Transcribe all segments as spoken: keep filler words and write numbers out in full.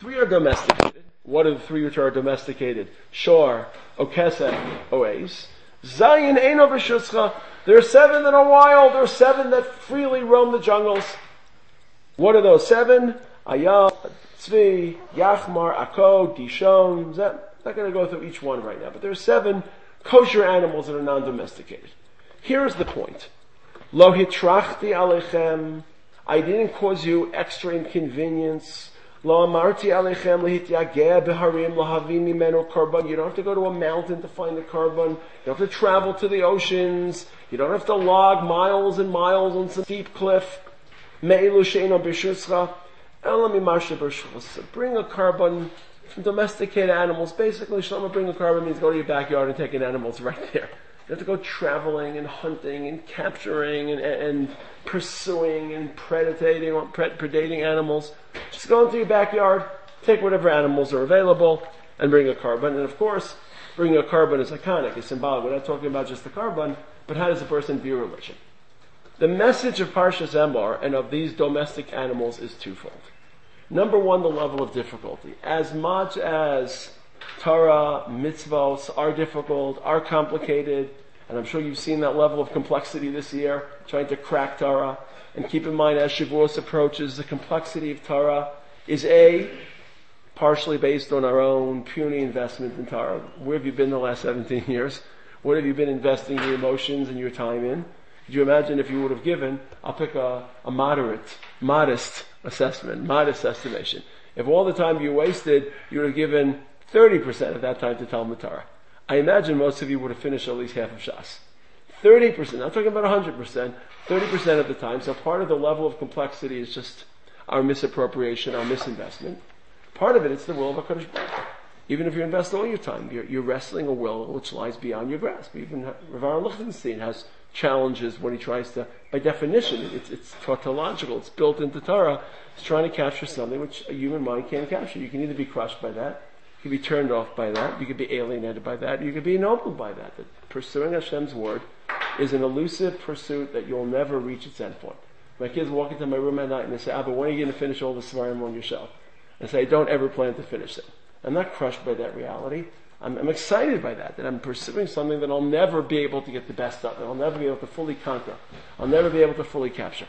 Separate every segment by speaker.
Speaker 1: Three are domesticated. What are the three which are domesticated? Shor, Okesek, Oace. Zayin Eino B'Shuscha. There are seven that are wild. There are seven that freely roam the jungles. What are those seven? Ayal, Tzvi, Yachmar, Akko, Dishon. I'm not going to go through each one right now, but there are seven kosher animals that are non-domesticated. Here's the point. Lo hitrachti alechem. I didn't cause you extra inconvenience. Lo amarti alechem lehityageh beharim lahavim mimenu korban. You don't have to go to a mountain to find the korban. You don't have to travel to the oceans. You don't have to log miles and miles on some steep cliff. Me'elu she'eno b'shuscha. Ela mimarshe b'shuscha. Bring a korban from domesticated animals. Basically, Shlomo, bring a korban means go to your backyard and take an animal's right there. You have to go traveling and hunting and capturing and, and pursuing and predating, predating animals. Just go into your backyard, take whatever animals are available, and bring a korban. And of course, bringing a korban is iconic, it's symbolic. We're not talking about just the korban, but how does a person view religion? The message of Parshas Emor and of these domestic animals is twofold. Number one, the level of difficulty. As much as Torah, mitzvos are difficult, are complicated, and I'm sure you've seen that level of complexity this year, trying to crack Torah. And keep in mind, as Shavuos approaches, the complexity of Torah is A, partially based on our own puny investment in Torah. Where have you been the last seventeen years? What have you been investing your emotions and your time in? Could you imagine if you would have given, I'll pick a, a moderate, modest assessment, modest estimation. If all the time you wasted, you would have given thirty percent of that time to Talmud Torah. I imagine most of you would have finished at least half of Shas. thirty percent, not talking about one hundred percent, thirty percent of the time. So part of the level of complexity is just our misappropriation, our misinvestment. Part of it is the will of HaKadosh Baruch Hu. Even if you invest all your time, you're, you're wrestling a will which lies beyond your grasp. Even Rav Aaron Lichtenstein has challenges when he tries to, by definition, it's, it's tautological, it's built into Torah, it's trying to capture something which a human mind can't capture. You can either be crushed by that, you can be turned off by that, you can be alienated by that, you can be ennobled by that. That pursuing Hashem's word is an elusive pursuit that you'll never reach its endpoint. My kids walk into my room at night and they say, Abba, when are you going to finish all the Svarim on your shelf? And I say, I don't ever plan to finish it. I'm not crushed by that reality. I'm, I'm excited by that, that I'm pursuing something that I'll never be able to get the best of, that I'll never be able to fully conquer. I'll never be able to fully capture.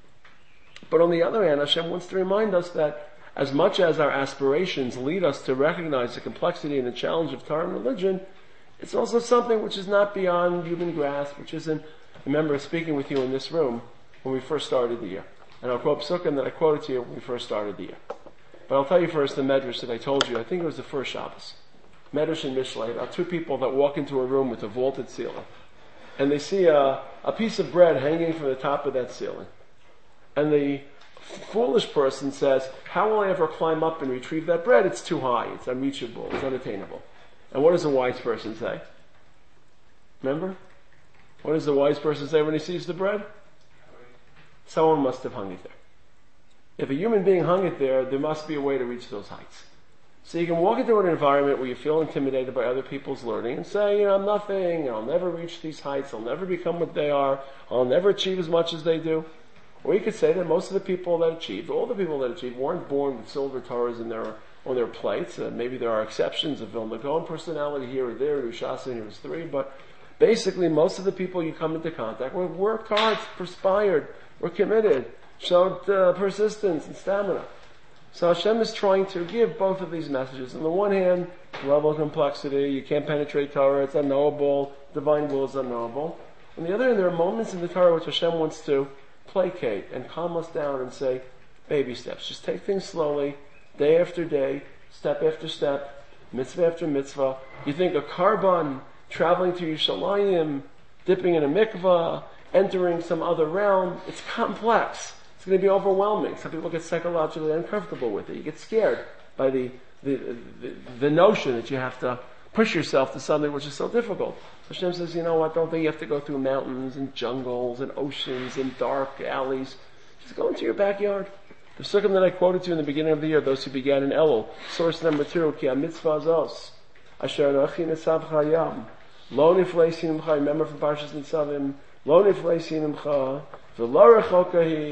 Speaker 1: But on the other hand, Hashem wants to remind us that as much as our aspirations lead us to recognize the complexity and the challenge of Torah and religion, it's also something which is not beyond human grasp, which isn't. I remember speaking with you in this room when we first started the year. And I'll quote Psukim that I quoted to you when we first started the year. But I'll tell you first the medrash that I told you. I think it was the first Shabbos. Medrash and Mishlei, about two people that walk into a room with a vaulted ceiling. And they see a, a piece of bread hanging from the top of that ceiling. And the foolish person says, how will I ever climb up and retrieve that bread? It's too high. It's unreachable. It's unattainable. And what does the wise person say? Remember? What does the wise person say when he sees the bread? Someone must have hung it there. If a human being hung it there, there must be a way to reach those heights. So you can walk into an environment where you feel intimidated by other people's learning and say, you know, I'm nothing, I'll never reach these heights, I'll never become what they are, I'll never achieve as much as they do. Or you could say that most of the people that achieved, all the people that achieved, weren't born with silver Torahs in their, on their plates. Uh, maybe there are exceptions of Vilna Gaon personality here or there, Rushasan here was three, but basically most of the people you come into contact with worked hard, perspired, were committed, showed uh, persistence and stamina. So Hashem is trying to give both of these messages. On the one hand, level of complexity, you can't penetrate Torah, it's unknowable, divine will is unknowable. On the other hand, there are moments in the Torah which Hashem wants to placate and calm us down and say, baby steps, just take things slowly, day after day, step after step, mitzvah after mitzvah. You think a korban, traveling to Yerushalayim, dipping in a mikvah, entering some other realm, it's complex. It's going to be overwhelming. Some people get psychologically uncomfortable with it. You get scared by the, the, the, the notion that you have to push yourself to something which is so difficult. Hashem says, you know what, don't think you have to go through mountains and jungles and oceans and dark alleys. Just go into your backyard. The psukim that I quoted to you in the beginning of the year, those who began in Elul, source number two, Ki ha-mitzvah zos, asher anochi nesav chayam, lo niflei sinimcha, remember from Parshas Nitzavim, lo niflei sinimcha, v'lo rechoka hi,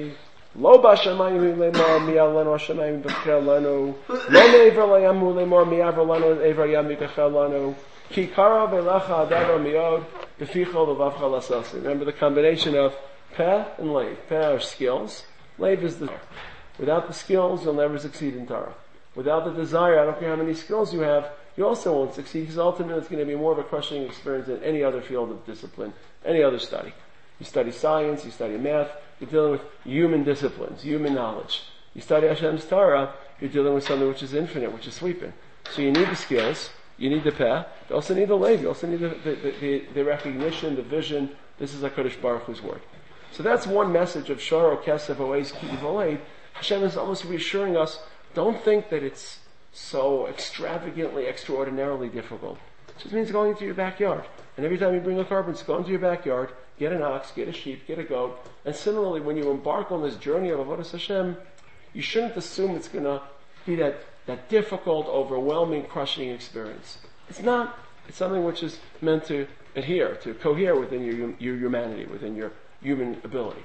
Speaker 1: Lo b'shamayim lemor mi'al lanu hashamayim b'chel lanu. Lo ne'ever layamu lemor mi'aver lanu ever yam b'chel lanu. Ki kara v'lecha adaro mi'od b'fichol v'vavcha l'asasi. Remember the combination of peh and leiv. Peh are skills. Leiv is the Without the skills, you'll never succeed in Torah. Without the desire, I don't care how many skills you have, you also won't succeed, because ultimately it's going to be more of a crushing experience than any other field of discipline, any other study. You study science, you study math, you're dealing with human disciplines, human knowledge. You study Hashem's Torah, you're dealing with something which is infinite, which is sweeping. So you need the skills, you need the peh, you also need the leiv, you also need the, the, the, the recognition, the vision. This is HaKadosh Baruch Hu's word. So that's one message of Shor Kesef Oez Ki Yivoled. Hashem is almost reassuring us, don't think that it's so extravagantly, extraordinarily difficult. It just means going into your backyard. And every time you bring a carbon, go into your backyard, get an ox, get a sheep, get a goat. And similarly, when you embark on this journey of Avodas Hashem, you shouldn't assume it's going to be that, that difficult, overwhelming, crushing experience. It's not. It's something which is meant to adhere, to cohere within your, your humanity, within your human ability.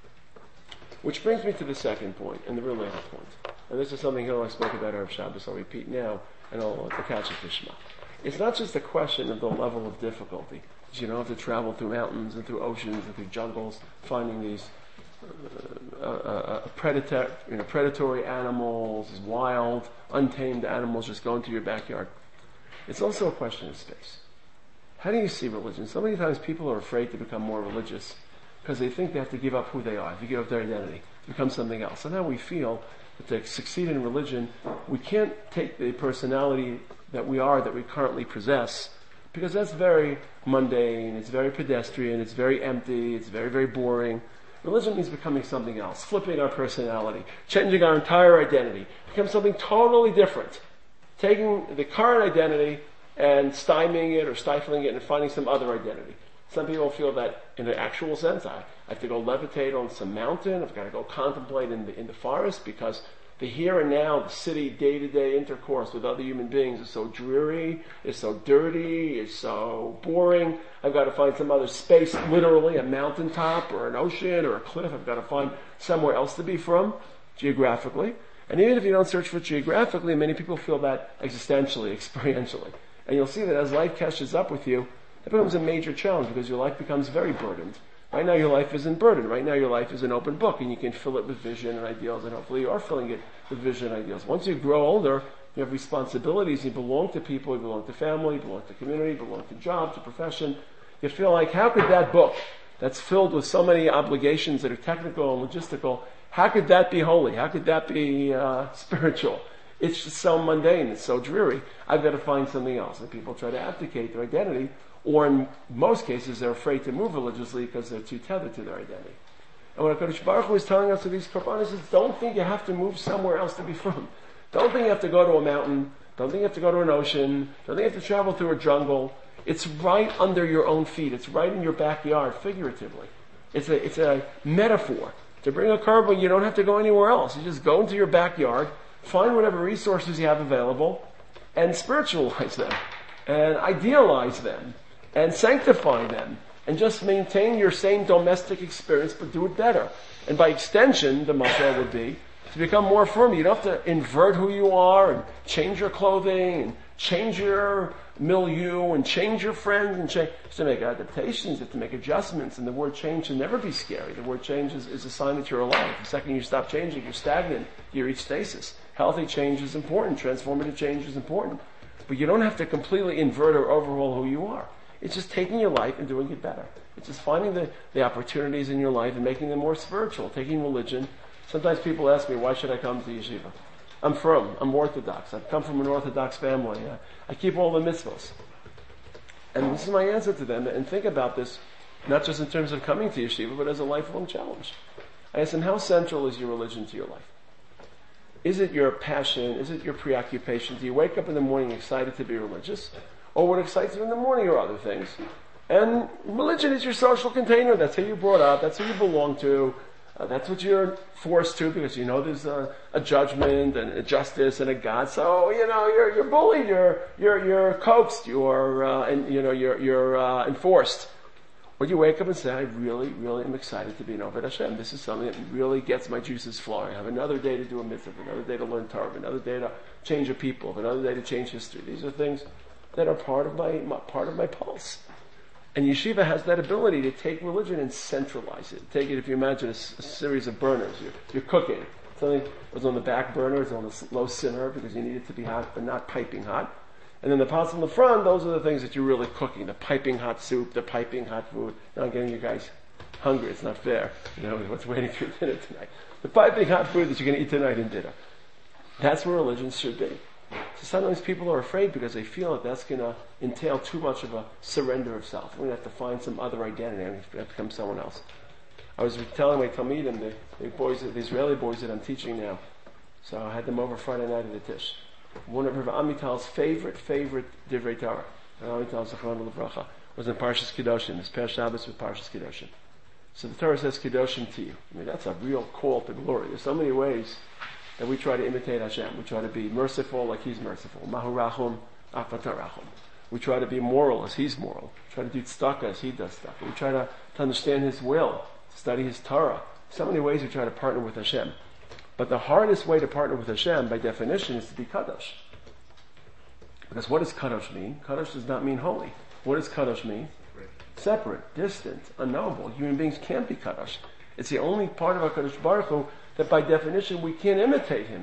Speaker 1: Which brings me to the second point, and the real last point. And this is something Hillel spoke about Erev Shabbos, I'll repeat now, and I'll attach it to Shema. It's not just a question of the level of difficulty. You don't have to travel through mountains and through oceans and through jungles, finding these uh, uh, uh, predator, you know, predatory animals, wild, untamed animals just going to your backyard. It's also a question of space. How do you see religion? So many times people are afraid to become more religious because they think they have to give up who they are. If you give up their identity, become something else. And now we feel that to succeed in religion, we can't take the personality that we are, that we currently possess, because that's very mundane, it's very pedestrian, it's very empty, it's very, very boring. Religion means becoming something else, flipping our personality, changing our entire identity, become something totally different. Taking the current identity and stymieing it or stifling it and finding some other identity. Some people feel that in the actual sense, I, I have to go levitate on some mountain, I've got to go contemplate in the, in the forest, because the here and now, the city, day-to-day intercourse with other human beings is so dreary, is so dirty, is so boring. I've got to find some other space, literally a mountaintop or an ocean or a cliff. I've got to find somewhere else to be from, geographically. And even if you don't search for it geographically, many people feel that existentially, experientially. And you'll see that as life catches up with you, it becomes a major challenge because your life becomes very burdened. Right now your life isn't burdened. Right now your life is an open book, and you can fill it with vision and ideals, and hopefully you are filling it with vision and ideals. Once you grow older, you have responsibilities, you belong to people, you belong to family, you belong to community, you belong to job, to profession. You feel like, how could that book that's filled with so many obligations that are technical and logistical, how could that be holy? How could that be uh, spiritual? It's just so mundane, it's so dreary. I've got to find something else. And people try to abdicate their identity, or in most cases they're afraid to move religiously because they're too tethered to their identity. And what HaKadosh Baruch Hu is telling us with these korbanos is, don't think you have to move somewhere else to be from. Don't think you have to go to a mountain. Don't think you have to go to an ocean. Don't think you have to travel through a jungle. It's right under your own feet. It's right in your backyard, figuratively. It's a, it's a metaphor. To bring a korban, you don't have to go anywhere else. You just go into your backyard, find whatever resources you have available, and spiritualize them, and idealize them, and sanctify them, and just maintain your same domestic experience, but do it better. And by extension, the mashal would be to become more firm. You don't have to invert who you are, and change your clothing, and change your milieu, and change your friends, and change. You have to make adaptations, you have to make adjustments, and the word change should never be scary. The word change is, is a sign that you're alive. The second you stop changing, you're stagnant, you reach stasis. Healthy change is important, transformative change is important. But you don't have to completely invert or overhaul who you are. It's just taking your life and doing it better. It's just finding the, the opportunities in your life and making them more spiritual, taking religion. Sometimes people ask me, why should I come to yeshiva? I'm from, I'm Orthodox. I've come from an Orthodox family. I, I keep all the mitzvahs. And this is my answer to them. And think about this, not just in terms of coming to yeshiva, but as a lifelong challenge. I ask them, how central is your religion to your life? Is it your passion? Is it your preoccupation? Do you wake up in the morning excited to be religious? Or what excites you in the morning are other things? And religion is your social container. That's who you brought up. That's who you belong to. Uh, that's what you're forced to, because you know there's a, a judgment and a justice and a God. So you know you're you're bullied, you're you're you're coaxed, you're uh, and you know you're you're uh, enforced. Or you wake up and say, I really, really am excited to be an Oved Hashem. This is something that really gets my juices flowing. I have another day to do a mitzvah, another day to learn Torah, another day to change a people, another day to change history. These are things that are part of my, my part of my pulse. And yeshiva has that ability to take religion and centralize it. Take it, if you imagine a, a series of burners. You're, you're cooking. Something was on the back burner, it's on a low simmer because you need it to be hot, but not piping hot. And then the pots on the front, those are the things that you're really cooking. The piping hot soup, the piping hot food. Now I'm getting you guys hungry. It's not fair. You know, what's waiting for dinner tonight. The piping hot food that you're going to eat tonight in dinner. That's where religion should be. So sometimes people are afraid because they feel that that's going to entail too much of a surrender of self. We're going to have to find some other identity. I'm going to have to become someone else. I was telling my Talmidim, the, the boys, the Israeli boys that I'm teaching now. So I had them over Friday night at the Tish. One of Rav Amital's favorite, favorite Divrei Torah, Rav Amital Zechron L'Vracha, was in Parshas Kedoshim. His Peh Shabbos with Parshas Kedoshim. So the Torah says Kedoshim to you. I mean, that's a real call to glory. There's so many ways that we try to imitate Hashem. We try to be merciful like He's merciful. Mahu Rachum, Afata Rachum. We try to be moral as He's moral. We try to do tzedakah as He does tzedakah. We try to, to understand His will, study His Torah. So many ways we try to partner with Hashem. But the hardest way to partner with Hashem, by definition, is to be kadosh. Because what does kadosh mean? Kadosh does not mean holy. What does kadosh mean? Separate, distant, unknowable. Human beings can't be kadosh. It's the only part of HaKadosh Baruch Hu that by definition we can't imitate Him.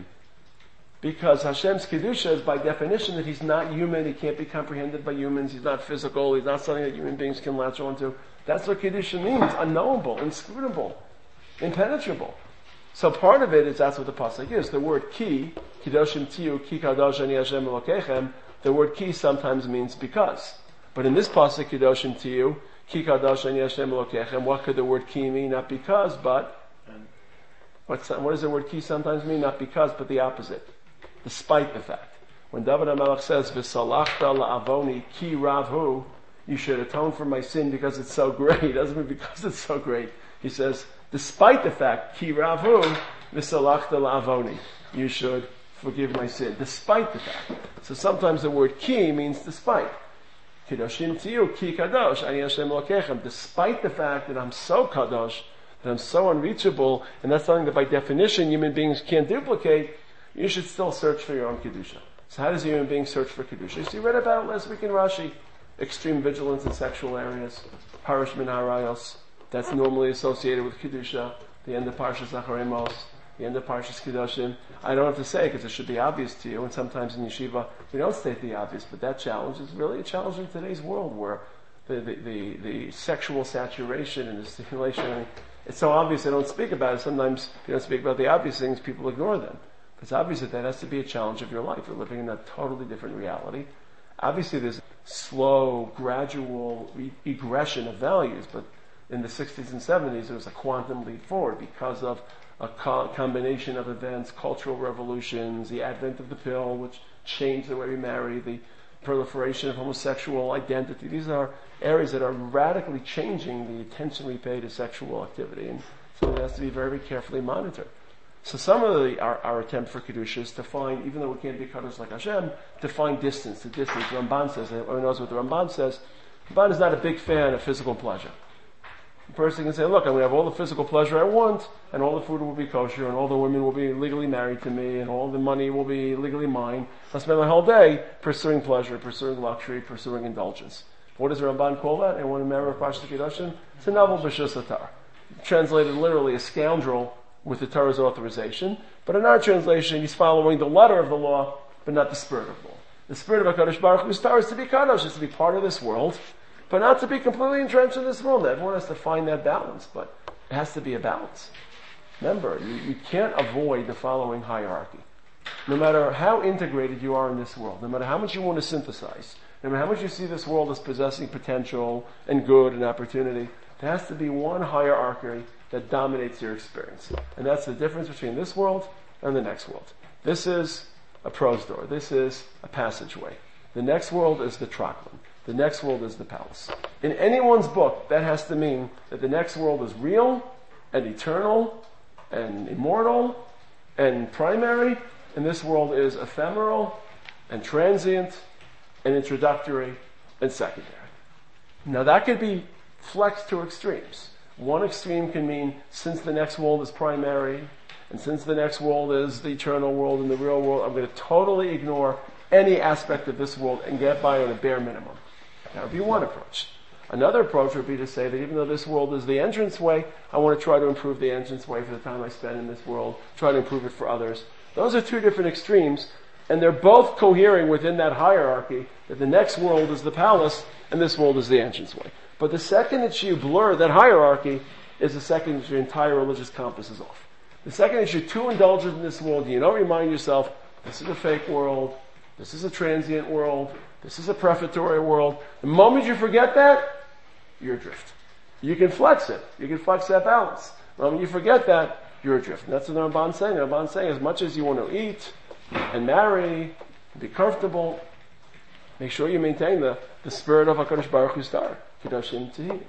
Speaker 1: Because Hashem's Kedusha is by definition that He's not human, He can't be comprehended by humans, He's not physical, He's not something that human beings can latch onto. That's what Kedusha means. Unknowable, inscrutable, impenetrable. So part of it is that's what the pasuk is. The word ki, kidoshim tiyu, ki kadosh ani Hashem elokechem, the word ki sometimes means because. But in this pasuk, kidoshim tiyu, ki kadosh ani Hashem elokechem, what could the word ki mean? Not because, but, what's, what does the word ki sometimes mean? Not because, but the opposite. Despite the fact. When David HaMelech says, v'salachta la'avoni ki ravhu, you should atone for my sin because it's so great. It doesn't mean because it's so great. He says, despite the fact, ki ravu, v'salachta la'avoni, you should forgive my sin. Despite the fact. So sometimes the word ki means despite. Kedoshim tiyu, ki kadosh, ani Hashem lokechem. Despite the fact that I'm so kadosh, that I'm so unreachable, and that's something that by definition human beings can't duplicate, you should still search for your own kedusha. So how does a human being search for kedusha? You see, read about it last week in Rashi. Extreme vigilance in sexual areas, parish min harayos. That's normally associated with Kedusha, the end of Parshas Acharei Mos, the end of Parshas Kedoshim. I don't have to say because it should be obvious to you, and sometimes in yeshiva we don't state the obvious, but that challenge is really a challenge in today's world where the, the, the, the sexual saturation and the stimulation, I mean, it's so obvious they don't speak about it. Sometimes if you don't speak about the obvious things, people ignore them. It's obvious that that has to be a challenge of your life. You're living in a totally different reality. Obviously there's slow, gradual re- regression of values, but in the sixties and seventies, there was a quantum leap forward because of a co- combination of events, cultural revolutions, the advent of the pill, which changed the way we marry, the proliferation of homosexual identity. These are areas that are radically changing the attention we pay to sexual activity, and so it has to be very, very carefully monitored. So some of the, our, our attempt for Kedusha is to find, even though we can't be Kadosh like Hashem, to find distance, the distance. Ramban says, everyone knows what the Ramban says. Ramban is not a big fan of physical pleasure. The person can say, look, I'm going to have all the physical pleasure I want, and all the food will be kosher, and all the women will be legally married to me, and all the money will be legally mine. I'll spend my whole day pursuing pleasure, pursuing luxury, pursuing indulgence. What does the Ramban call that? And when a member of Parshas Kedoshim, it's a novel b'shus atar. Translated literally, a scoundrel with the Torah's authorization. But in our translation, he's following the letter of the law, but not the spirit of the law. The spirit of HaKadosh Baruch Hu's Torah is to be kadosh, is to be part of this world, but not to be completely entrenched in this world. Everyone has to find that balance, but it has to be a balance. Remember, you, you can't avoid the following hierarchy. No matter how integrated you are in this world, no matter how much you want to synthesize, no matter how much you see this world as possessing potential and good and opportunity, there has to be one hierarchy that dominates your experience. And that's the difference between this world and the next world. This is a prose door. This is a passageway. The next world is the Trachman. The next world is the palace. In anyone's book, that has to mean that the next world is real and eternal and immortal and primary, and this world is ephemeral and transient and introductory and secondary. Now that could be flex to extremes. One extreme can mean, since the next world is primary, and since the next world is the eternal world and the real world, I'm going to totally ignore any aspect of this world and get by on a bare minimum. That would be one approach. Another approach would be to say that even though this world is the entranceway, I want to try to improve the entranceway for the time I spend in this world, try to improve it for others. Those are two different extremes, and they're both cohering within that hierarchy that the next world is the palace and this world is the entranceway. But the second that you blur that hierarchy is the second that your entire religious compass is off. The second that you're too indulgent in this world, you don't remind yourself, this is a fake world, this is a transient world, this is a prefatory world. The moment you forget that, you're adrift. You can flex it. You can flex that balance. The moment you forget that, you're adrift. And that's what the Ramban's saying. The Ramban's saying, as much as you want to eat and marry, and be comfortable, make sure you maintain the, the spirit of HaKadosh Baruch Hu star. Kedoshim Tehi.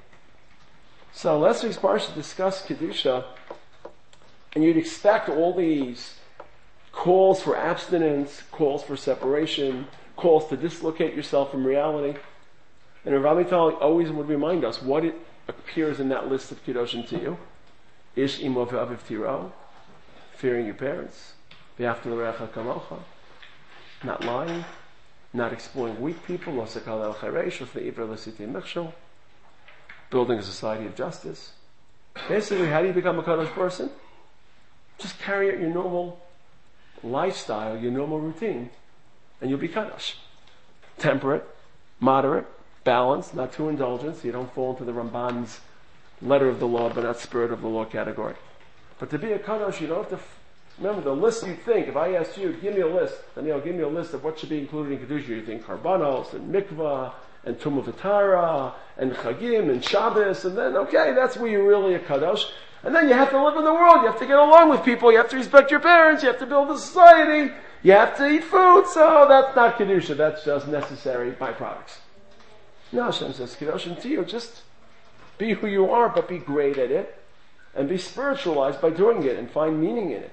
Speaker 1: So last week's parsha discussed Kedusha, and you'd expect all these calls for abstinence, calls for separation, calls to dislocate yourself from reality. And Rav Amital always would remind us what it appears in that list of Kedoshim Tehi. Ish imo ve'aviv tiro, fearing your parents, ve'afta l'recha kamocha, not lying, not exploiting weak people, lo sekal el charesh, ve'ivra l'sitei michshol, building a society of justice. Basically, how do you become a Kadosh person? Just carry out your normal lifestyle, your normal routine, and you'll be Kadosh. Temperate, moderate, balanced, not too indulgent, so you don't fall into the Ramban's letter of the law, but not spirit of the law category. But to be a Kadosh, you don't have to, f- remember the list you think, if I asked you, give me a list, then you know, give me a list of what should be included in Kedusha, you think Karbanos, and Mikvah, and Tumah V'Tara, and Chagim, and Shabbos, and then, okay, that's where you're really a Kadosh. And then you have to live in the world, you have to get along with people, you have to respect your parents, you have to build a society, you have to eat food, so that's not Kedusha, that's just necessary byproducts. No, Hashem says, Kedoshim Tehi, just be who you are, but be great at it, and be spiritualized by doing it, and find meaning in it.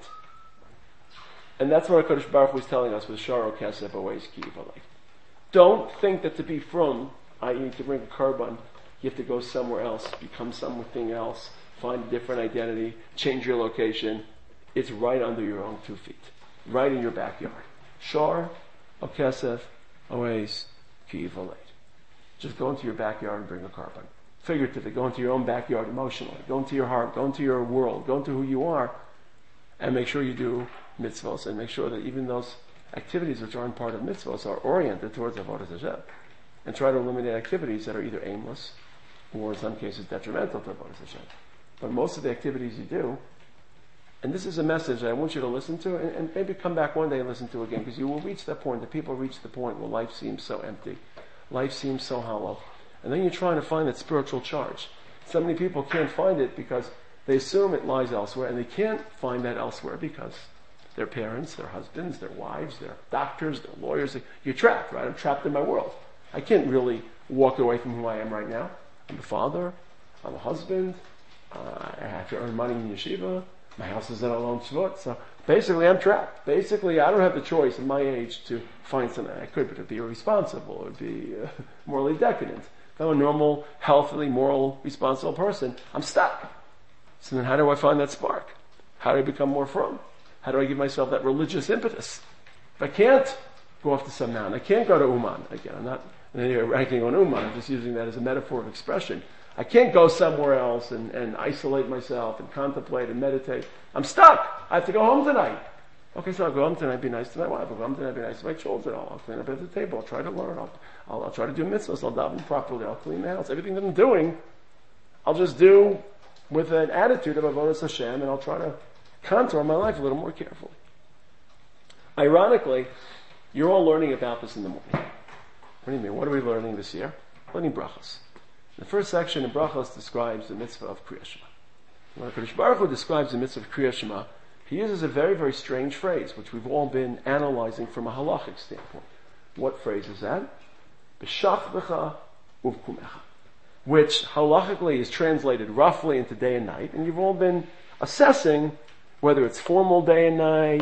Speaker 1: And that's what HaKadosh Baruch Hu is telling us with Sharo Kesef Oez Ki Yivalei. Don't think that to be from, that is to bring a carbon, you have to go somewhere else, become something else, find a different identity, change your location. It's right under your own two feet, right in your backyard. Shar Kesef Oez Ki Yivalei. Just go into your backyard and bring a carbon. Figuratively, go into your own backyard emotionally. Go into your heart. Go into your world. Go into who you are. And make sure you do mitzvos. And make sure that even those activities which aren't part of mitzvos are oriented towards Avodas Hashem. And try to eliminate activities that are either aimless or in some cases detrimental to Avodas Hashem. But most of the activities you do, and this is a message that I want you to listen to, and, and maybe come back one day and listen to again, because you will reach that point, that people reach the point where life seems so empty. Life seems so hollow. And then you're trying to find that spiritual charge. So many people can't find it because they assume it lies elsewhere, and they can't find that elsewhere because their parents, their husbands, their wives, their doctors, their lawyers, you're trapped, right? I'm trapped in my world. I can't really walk away from who I am right now. I'm a father, I'm a husband, uh, I have to earn money in yeshiva, my house is in a lone shvut, so basically I'm trapped. Basically I don't have the choice at my age to find something. I could, but it would be irresponsible, it would be uh, morally decadent. If I'm a normal, healthily, moral, responsible person, I'm stuck. So then how do I find that spark? How do I become more from? How do I give myself that religious impetus? If I can't go off to some mountain, I can't go to Uman. Again, I'm not in any way ranking on Uman, I'm just using that as a metaphor of expression. I can't go somewhere else and, and isolate myself and contemplate and meditate. I'm stuck. I have to go home tonight. Okay, so I'll go home tonight, be nice to my wife. I'll go home tonight, be nice to my children. I'll, I'll clean up at the table. I'll try to learn. I'll, I'll, I'll try to do mitzvahs. I'll daven properly. I'll clean the house. Everything that I'm doing, I'll just do with an attitude of avodas Hashem, and I'll try to contour my life a little more carefully. Ironically, you're all learning about this in the morning. What do you mean? What are we learning this year? Learning brachos. The first section in brachos describes the mitzvah of Kriyas Shema. When HaKadosh Baruch Hu describes the mitzvah of Kriyas Shema, he uses a very, very strange phrase, which we've all been analyzing from a halachic standpoint. What phrase is that? B'shachvecha uvkumecha. Which halachically is translated roughly into day and night, and you've all been assessing whether it's formal day and night,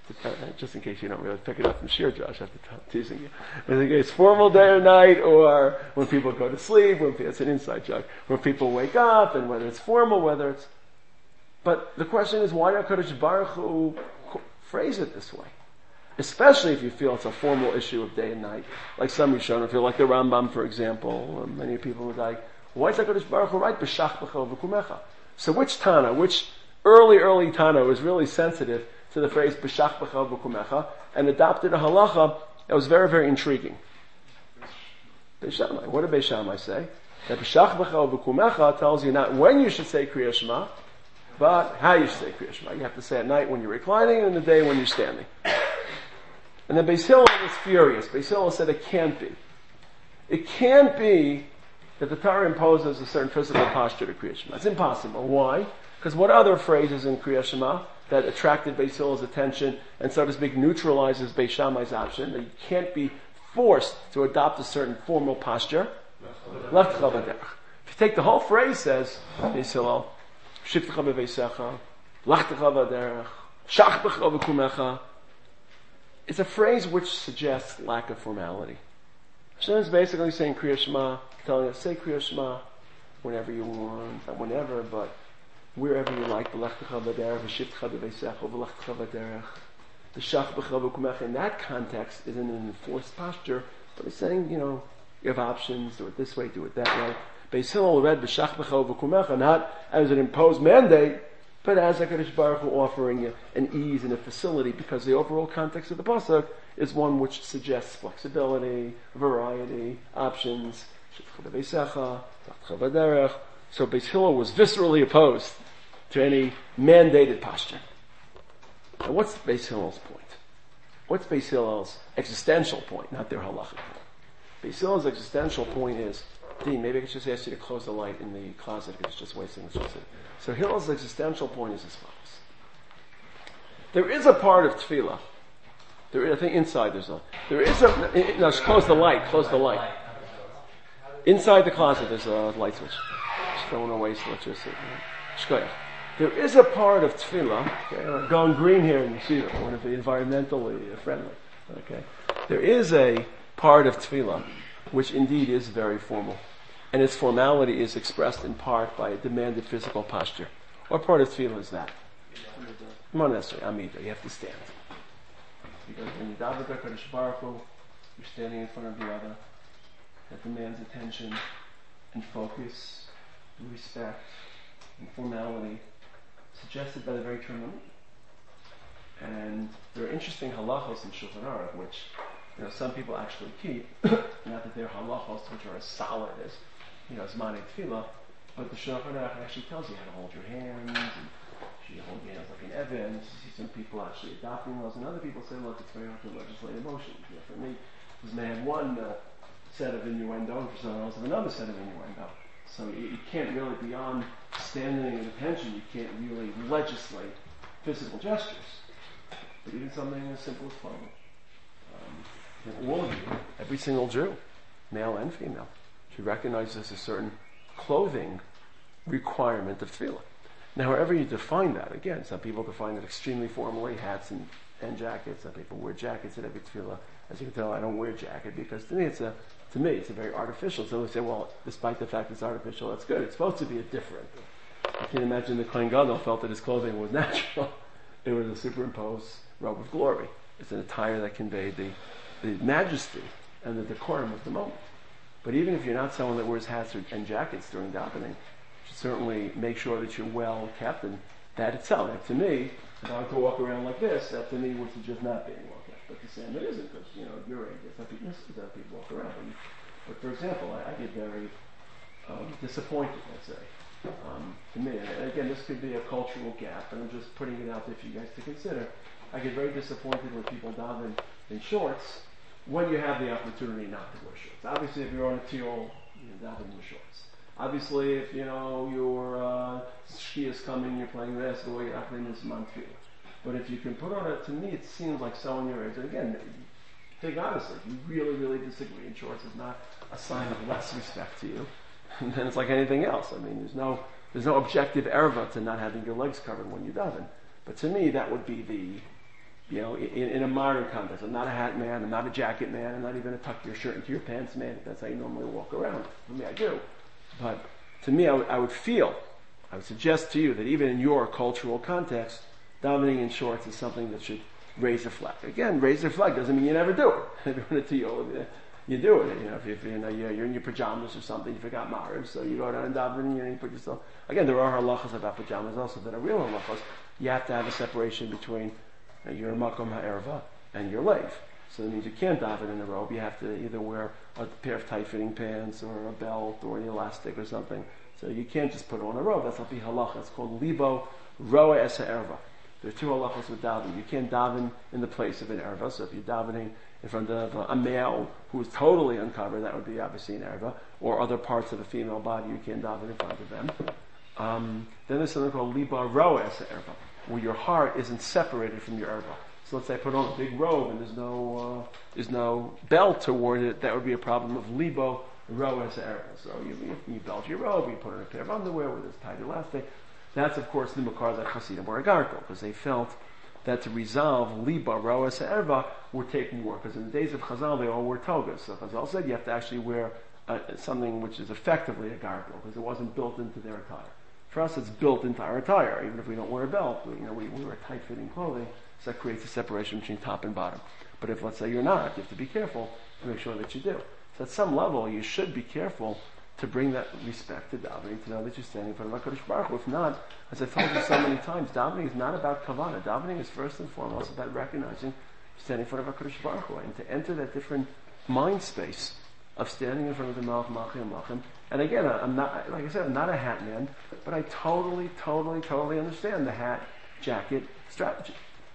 Speaker 1: just in case you don't really pick it up from Shir Josh, I'm teasing you. But in case formal day or night, or when people go to sleep, when it's an inside joke, when people wake up, and whether it's formal, whether it's. But the question is, why did HaKadosh Baruch Hu phrase it this way? Especially if you feel it's a formal issue of day and night, like some Rishonim feel, like the Rambam, for example, or many people would like, why does HaKadosh Baruch Hu write B'shach b'chol v'kumecha? So which Tana, which early, early Tana was really sensitive to the phrase B'shach b'chol v'kumecha and adopted a halacha that was very, very intriguing? Beis Shammai. What did Beis Shammai say? That B'shach b'chol v'kumecha tells you not when you should say Kriya Shema, but how you should say Kriya Shema. You have to say at night when you're reclining and in the day when you're standing. And then Beis Hillel was furious. Beis Hillel said it can't be. It can't be that the Torah imposes a certain physical posture to Kriya Shema. It's impossible. Why? Because what other phrases in Kriya Shema that attracted Beis Hillel's attention and, so to speak, neutralizes Beis Shammai's option, that you can't be forced to adopt a certain formal posture? Left Chavadech. If you take the whole phrase, says Beis Hillel, Shiftecha beveisecha, Lachtecha v'derech, Shachbecha v'kumecha. It's a phrase which suggests lack of formality. Hashem is basically saying Kriya Shema, telling us, say Kriya Shema whenever you want, not whenever, but wherever you like. V'lechtecha v'derech, v'shiftecha b'veisecha, v'lechtecha v'derech. The shach b'cha v'kumecha in that context is in an enforced posture, but it's saying, you know, you have options, do it this way, do it that way. Beis Hillel read b'shach b'cha v'kumecha not as an imposed mandate, but as HaKadosh Baruch Hu offering you an ease and a facility, because the overall context of the pasuk is one which suggests flexibility, variety, options. So Beis Hillel was viscerally opposed to any mandated posture. And what's Beis Hillel's point? What's Beis Hillel's existential point, not their halachic point? Beis Hillel's existential point is, Dean, maybe I could just ask you to close the light in the closet because it's just wasting electricity. So Hillel's existential point is as follows. There is a part of tefillah. There is, I think inside there's a, there is a, no, close the light, close the light. Inside the closet there's a light switch. Just don't want to waste electricity. Shkoyach. There is a part of tefillah, okay, I'm going green here in Yeshiva, I want to be environmentally friendly, okay. There is a part of tefillah which indeed is very formal. And its formality is expressed in part by a demanded physical posture. What part of tefillah is that? Not necessarily Amida. You have to stand. Because when you daven HaKadosh Baruch Hu, you're standing in front of the other. That demands attention and focus, and respect, and formality, suggested by the very term Amida. And there are interesting halachos in Shulchan Aruch, which, you know, some people actually keep. Not that they're halachos which are as solid as, you know, Zmanei Tefillah, but the Shulchan Aruch actually tells you how to hold your hands, and you hold your hands like an Evan. You see some people actually adopting those, and other people say, look, it's very hard to legislate emotion. You know, for me, this may have one uh, set of innuendo, and for someone else have another set of innuendo. So you, you can't really, beyond standing and attention, you can't really legislate physical gestures. But even something as simple as clothing. Um, all of you, every single Jew, male and female, should recognize there's a certain clothing requirement of tefillah. Now, however you define that, again, some people define it extremely formally, hats and, and jackets. Some people wear jackets at every tefillah. As you can tell, I don't wear a jacket because to me it's a to me it's a very artificial. So they say, well, despite the fact it's artificial, that's good. It's supposed to be a different. You can imagine the Kohen Gadol felt that his clothing was natural. It was a superimposed robe of glory. It's an attire that conveyed the, the majesty and the decorum of the moment. But even if you're not someone that wears hats or, and jackets during davening, you should certainly make sure that you're well kept, and that itself, like to me, if I were to walk around like this, that to me would suggest not being well kept. But the same it isn't, because, you know, your age, that's how people, that's how people walk around. And, but for example, I, I get very um, disappointed, let's say, um, to me. And again, this could be a cultural gap, and I'm just putting it out there for you guys to consider. I get very disappointed when people daven in shorts when you have the opportunity not to wear shorts. Obviously, if you're on a teal, you're davening in shorts. Obviously, if you know your uh, ski is coming, you're playing basketball, you're not playing this month field. But if you can put on it, to me, it seems like someone your age. And again, think honestly, if you really, really disagree, and shorts is not a sign of less respect to you, and then it's like anything else. I mean, there's no there's no objective erva to not having your legs covered when you daven. But to me, that would be the you know, in, in a modern context. I'm not a hat man, I'm not a jacket man, I'm not even a tuck your shirt into your pants man, if that's how you normally walk around. For me, I do. But to me, I would, I would feel, I would suggest to you that even in your cultural context, davening in shorts is something that should raise a flag. Again, raise a flag doesn't mean you never do it. Doing it to you, you do it. You know, if, if you know, you're in your pajamas or something, you forgot Maariv, so you go down and daven and you put yourself. Again, there are halachas about pajamas also that are real halachas. You have to have a separation between uh, your makom ha'erva and your leif. So that means you can't daven in a robe. You have to either wear a pair of tight-fitting pants or a belt or an elastic or something. So you can't just put on a robe. That's not the halacha. It's called libo roa es ha'erva. There are two halachas with davening. You can't daven in the place of an erva. So if you're davening in front of a male who is totally uncovered, that would be obviously an erva. Or other parts of a female body, you can't daven in front of them. Um, then there's something called liba roa es erva, where your heart isn't separated from your erva. So let's say I put on a big robe and there's no uh, there's no belt toward it. That would be a problem of libo roa es erva. So you, you, you belt your robe, you put on a pair of underwear with this tight elastic. That's, of course, the makar that Hasidim were a gargle, because they felt that to resolve liba, roa, erva, would take more. Because in the days of Chazal, they all wore togas. So Chazal said you have to actually wear uh, something which is effectively a gargle, because it wasn't built into their attire. For us, it's built into our attire. Even if we don't wear a belt, we, you know, we, we wear tight-fitting clothing, so that creates a separation between top and bottom. But if, let's say, you're not, you have to be careful to make sure that you do. So at some level, you should be careful to bring that respect to davening, to know that you're standing in front of HaKadosh Baruch Hu. If not, as I've told you so many times, davening is not about kavanah. Davening is first and foremost about recognizing you're standing in front of HaKadosh Baruch Hu, and to enter that different mind space of standing in front of the Malach Malchim Malchim. And again, I'm not, like I said, I'm not a hat man, but I totally, totally, totally understand the hat, jacket strategy.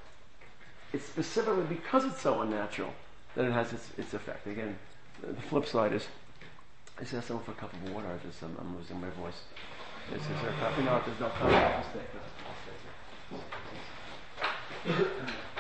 Speaker 1: It's specifically because it's so unnatural that it has its, its effect. Again, the flip side is, I said someone for a cup of water. I just, I'm, I'm losing my voice. Is, is there a coffee? No, there's no coffee. I'll stay. I'll stay.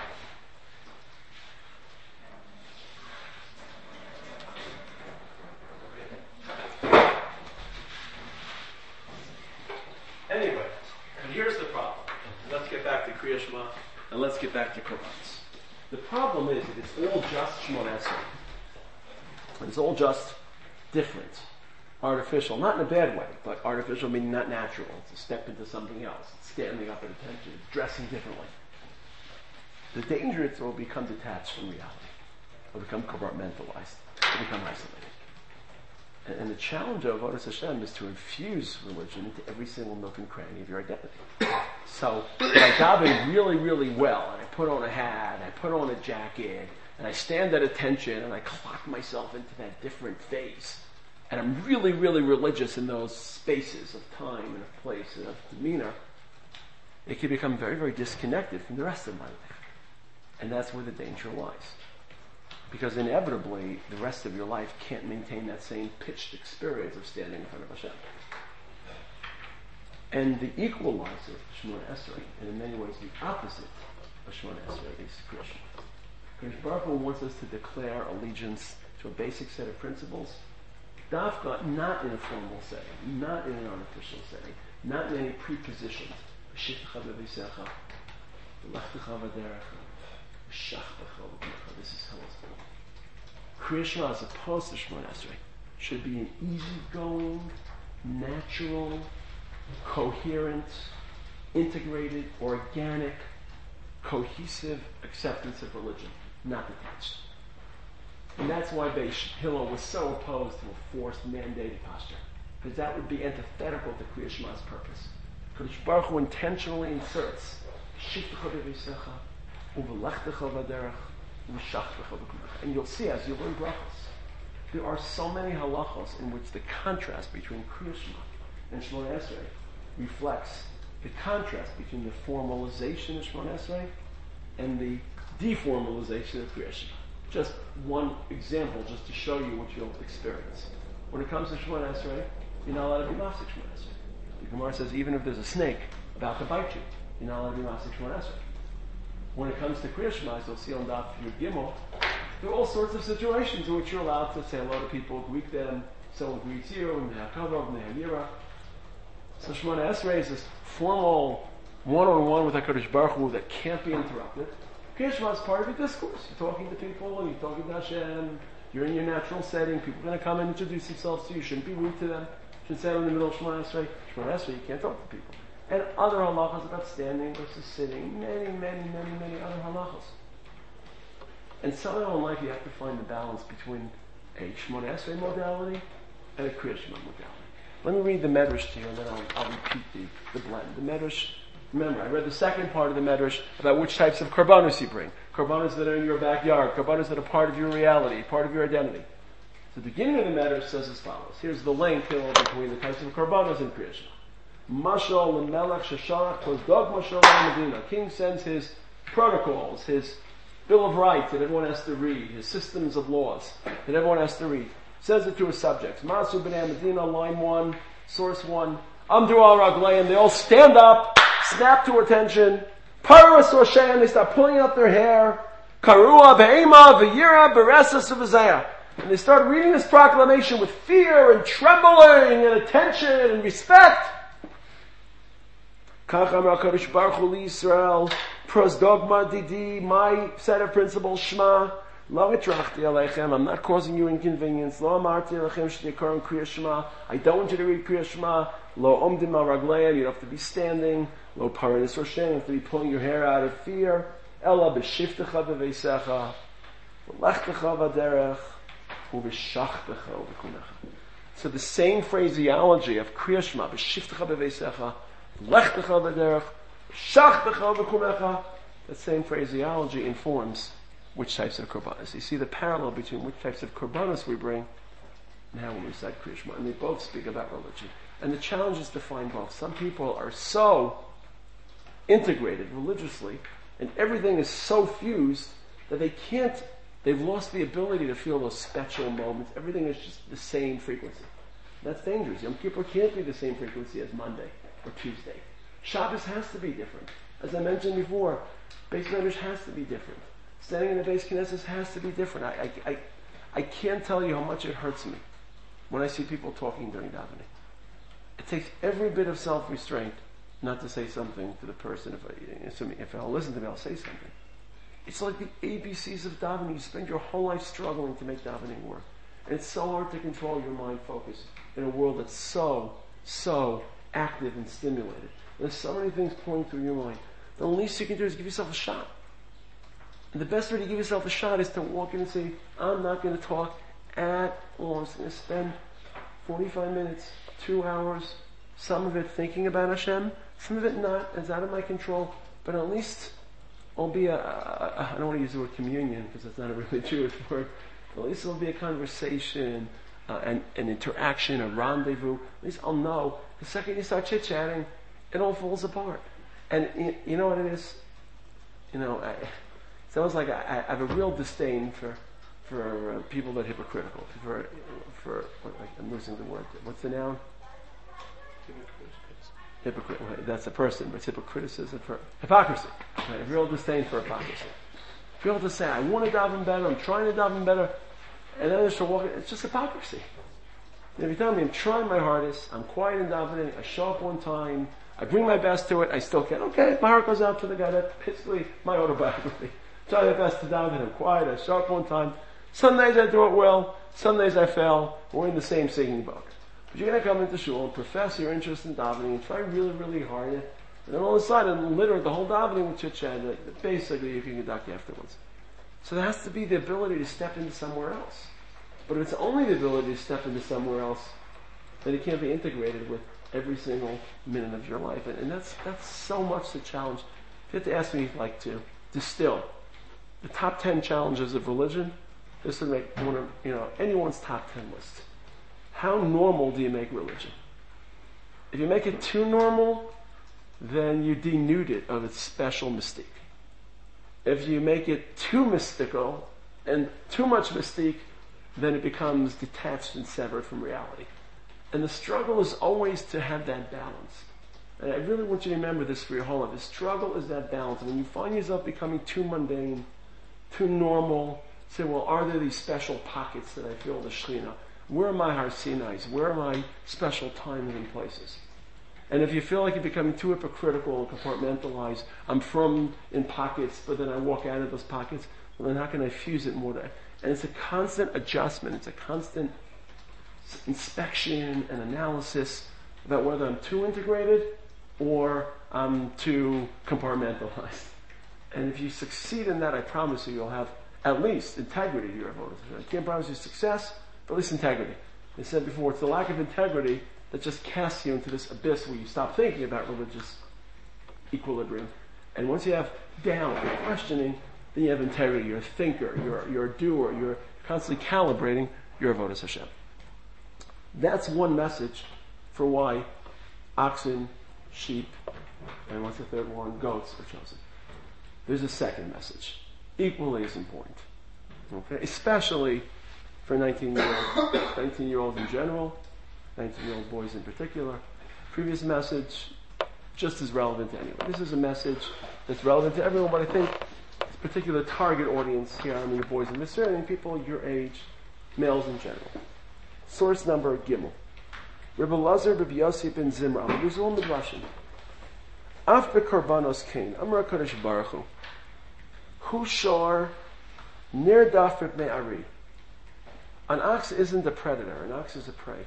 Speaker 1: Anyway, and here's the problem. Let's get back to Kriya Shema, and let's get back to Korbanos. The problem is that it's all just Shemona Esrei. It's all just different, artificial, not in a bad way, but artificial meaning not natural. It's a step into something else. It's standing up at attention. It's dressing differently. The danger is it will become detached from reality. It will become compartmentalized. It will become isolated. And, and the challenge of Avodas Hashem is to infuse religion into every single nook and cranny of your identity. So, if I daven really, really well, and I put on a hat, and I put on a jacket, and I stand at attention, and I clock myself into that different phase, and I'm really, really religious in those spaces of time and of place and of demeanor, it can become very, very disconnected from the rest of my life. And that's where the danger lies. Because inevitably, the rest of your life can't maintain that same pitched experience of standing in front of Hashem. And the equalizer of Shemona Esrei, and in many ways the opposite of Shemona Esrei, is Krishna. Krishna Baruch Hu wants us to declare allegiance to a basic set of principles, dafka, not in a formal setting, not in an artificial setting, not in any prepositions. This is how it's done. Krishna, as opposed to Shemona Esrei, should be an easygoing, natural, coherent, integrated, organic, cohesive acceptance of religion, not detached. And that's why Beis Hillel was so opposed to a forced mandated posture, because that would be antithetical to Kriya Shema's purpose. Kadosh Baruch Hu intentionally inserts and you'll see as you learn brachos, there are so many halachos in which the contrast between Kriya Shema and Shemona Esrei reflects the contrast between the formalization of Shemona Esrei and the deformalization of Kriya Shema. Just one example, just to show you what you'll experience. When it comes to Shemona Esrei, you're not allowed to be mafsek Shemona Esrei. The Gemara says even if there's a snake about to bite you, you're not allowed to be mafsek Shemona Esrei. When it comes to Kriya Shema, as you'll see on Daf Yud Gimel, there are all sorts of situations in which you're allowed to say hello to people, greet them, someone greets you, and they have kavod, and they have yira. So Shemona Esrei is this formal one-on-one with HaKadosh Baruch Hu that can't be interrupted. Kriya Shema is part of your discourse. You're talking to people, and you're talking to Hashem. You're in your natural setting. People are going to come and introduce themselves to you. You shouldn't be rude to them. You shouldn't stand in the middle of Shema Esrei. Shema Esrei, you can't talk to people. And other halachas about standing versus sitting. Many, many, many, many other halachas. And somehow in life you have to find the balance between a Shema Esrei modality and a Kriya Shema modality. Let me read the Medrash to you, and then I'll, I'll repeat the, the blend. The Medrash, remember, I read the second part of the Medrash about which types of korbanos you bring. Korbanos that are in your backyard, korbanos that are part of your reality, part of your identity. So the beginning of the Medrash says as follows. Here's the link between the types of korbanos and Kriya Shema. Mashal l'melech shesharach kozdog mashal l'medina. King sends his protocols, his Bill of Rights that everyone has to read, his systems of laws that everyone has to read. Says it to his subjects. Masu b'nei Medina, line one, source one. Amdu al ragleim. They all stand up, snap to attention. Paras Roshan, they start pulling out their hair. Karua be'ema v'yira beresas v'zayah. And they start reading this proclamation with fear and trembling and attention and respect. Kach amar HaKadosh Baruch Hu liYisrael, pros dogma didi, my set of principles, Shema. Lo etrachti aleichem, I'm not causing you inconvenience. Lo amarti aleichem shtikaron Kriya Shema. I don't want you to read Kriya Shema. Lo omdim al ragleim, you don't have to be standing. Lo paradis roshen, you have to be pulling your hair out of fear. Ela b'shiftecha b'veisecha, v'lechtecha v'derech, u'v'shachtecha u'v'kunecha. So the same phraseology of Kriya Shema, b'shiftecha b'veisecha, v'lechtecha v'derech, v'shachtecha u'v'kunecha, that same phraseology informs which types of korbanos. You see the parallel between which types of korbanos we bring now when we recite Kriya Shema. And they both speak about religion. And the challenge is to find both. Some people are so integrated religiously, and everything is so fused that they can't, they've lost the ability to feel those special moments. Everything is just the same frequency. That's dangerous. Yom Kippur can't be the same frequency as Monday or Tuesday. Shabbos has to be different. As I mentioned before, Beis Medrash has to be different. Standing in the Beis Knesset has to be different. I, I, I, I can't tell you how much it hurts me when I see people talking during davening. It takes every bit of self-restraint not to say something to the person. If I, assuming if I'll listen to me, I'll say something. It's like the A B Cs of davening. You spend your whole life struggling to make davening work. And it's so hard to control your mind focus in a world that's so, so active and stimulated. There's so many things pouring through your mind. The least you can do is give yourself a shot. And the best way to give yourself a shot is to walk in and say, I'm not going to talk at all. I'm just going to spend forty-five minutes, two hours, some of it thinking about Hashem, some of it not. It's out of my control. But at least it'll be a, a, a I don't want to use the word communion because that's not a really Jewish word. At least it'll be a conversation, uh, an, an interaction, a rendezvous. At least I'll know. The second you start chit-chatting, it all falls apart. And you, you know what it is? You know, I, it's almost like I, I have a real disdain for for uh, people that are hypocritical. For for what, like, I'm losing the word. What's the noun? Hypocrite. Well, that's a person, but it's hypocriticism for hypocrisy. Right? A real disdain for hypocrisy. People to say, I want to daven better. I'm trying to daven better, and then it's walk. It's just hypocrisy. And every time I'm trying my hardest, I'm quiet in davening. I show up one time. I bring my best to it. I still can't. Okay, my heart goes out to the guy. That's basically my autobiography. Try my best to daven. I'm quiet. I show up one time. Some days I do it well. Some days I fail. We're in the same singing book. But you're going to come into shul and profess your interest in davening and try really, really hard. And then all of a sudden, litter the whole davening with chit-chat that basically you can conduct afterwards. So there has to be the ability to step into somewhere else. But if it's only the ability to step into somewhere else, then it can't be integrated with every single minute of your life. And, and that's that's so much the challenge. If you had to ask me, like, to distill the top ten challenges of religion, this would make one of, you know, anyone's top ten list. How normal do you make religion? If you make it too normal, then you denude it of its special mystique. If you make it too mystical and too much mystique, then it becomes detached and severed from reality. And the struggle is always to have that balance. And I really want you to remember this for your whole life. The struggle is that balance. And when you find yourself becoming too mundane, too normal, say, well, are there these special pockets that I feel the Shekhinah? Where are my Har Sinais? Where are my special times and places? And if you feel like you're becoming too hypocritical and compartmentalized, I'm from in pockets, but then I walk out of those pockets, well then how can I fuse it more? To, and it's a constant adjustment, it's a constant inspection and analysis about whether I'm too integrated or I'm too compartmentalized. And if you succeed in that, I promise you, you'll have at least integrity to your avodas Hashem. I can't promise you success, but at least integrity. I said before, it's the lack of integrity that just casts you into this abyss where you stop thinking about religious equilibrium. And once you have doubt and questioning, then you have integrity. You're a thinker, you're, you're a doer, you're constantly calibrating your avodas Hashem. That's one message for why oxen, sheep, and what's the third one? Goats are chosen. There's a second message, equally as important. Okay? Especially for nineteen-year-olds, nineteen-year-olds in general, nineteen-year-old boys in particular. Previous message, just as relevant to anyone. This is a message that's relevant to everyone, but I think this particular target audience here, I mean the boys in Mitzvah, I mean people your age, males in general. Source number Gimel. Rebbe Lazar Rebbe Yossi ben Zimra. These are all Midrashim. Af bekorbanos kain. Amar HaKadosh Baruch Hu. Hu shor nir dafet me'ari. An ox isn't a predator. An ox is a prey.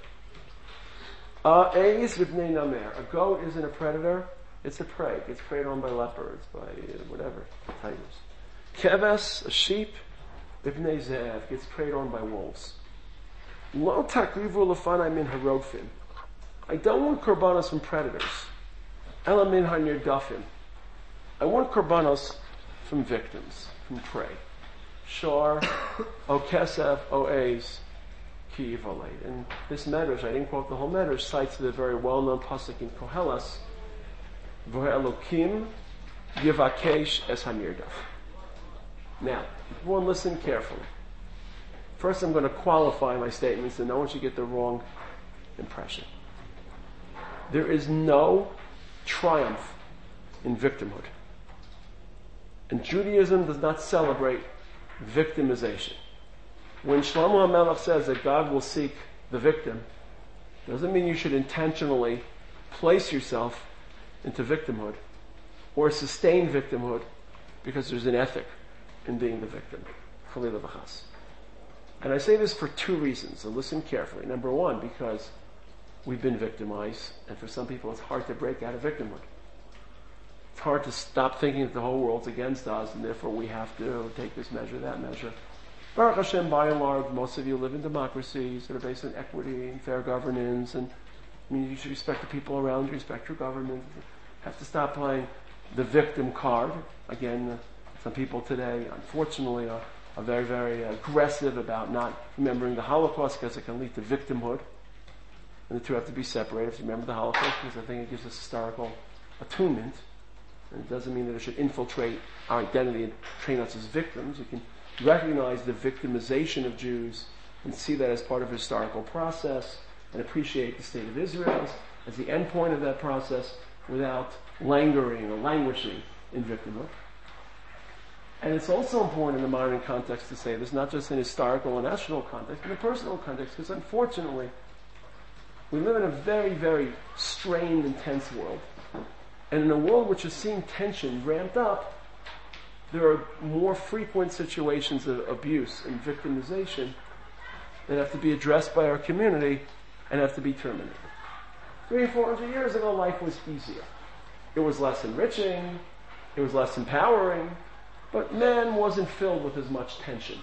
Speaker 1: A'ez v'bnei namer. A goat isn't a predator. It's a prey. It gets preyed on by leopards, by uh, whatever, tigers. Keves, a sheep, v'bnei ze'ev, gets preyed on by wolves. Lo takrivu lefanai min harofim. I don't want korbanos from predators. Ela min hanirdafim. I want korbanos from victims, from prey. Shor, o kesef, o ez, ki yivaled. And this medrash, I didn't quote the whole medrash, cites the very well-known pasuk in Koheles, V'ho Elokim yivakesh es hanirdaf. Now, everyone listen carefully. First, I'm going to qualify my statements so no one should get the wrong impression. There is no triumph in victimhood. And Judaism does not celebrate victimization. When Shlomo HaMelech says that God will seek the victim, doesn't mean you should intentionally place yourself into victimhood or sustain victimhood because there's an ethic in being the victim. Chalilah v'chas. And I say this for two reasons, so listen carefully. Number one, because we've been victimized, and for some people it's hard to break out of victimhood. It's hard to stop thinking that the whole world's against us, and therefore we have to take this measure, that measure. Baruch Hashem, by and large, most of you live in democracies that are based on equity and fair governance, and I mean, you should respect the people around you, respect your government. You have to stop playing the victim card. Again, uh, some people today, unfortunately, are are very, very aggressive about not remembering the Holocaust because it can lead to victimhood. And the two have to be separated. If you remember the Holocaust, because I think it gives us historical attunement. And it doesn't mean that it should infiltrate our identity and train us as victims. You can recognize the victimization of Jews and see that as part of a historical process and appreciate the state of Israel as, as the end point of that process without languoring or languishing in victimhood. And it's also important in the modern context to say this, not just in historical and national context, but in a personal context, because unfortunately, we live in a very, very strained, intense world. And in a world which is seeing tension ramped up, there are more frequent situations of abuse and victimization that have to be addressed by our community and have to be terminated. Three, four hundred years ago, life was easier. It was less enriching, it was less empowering, but man wasn't filled with as much tension.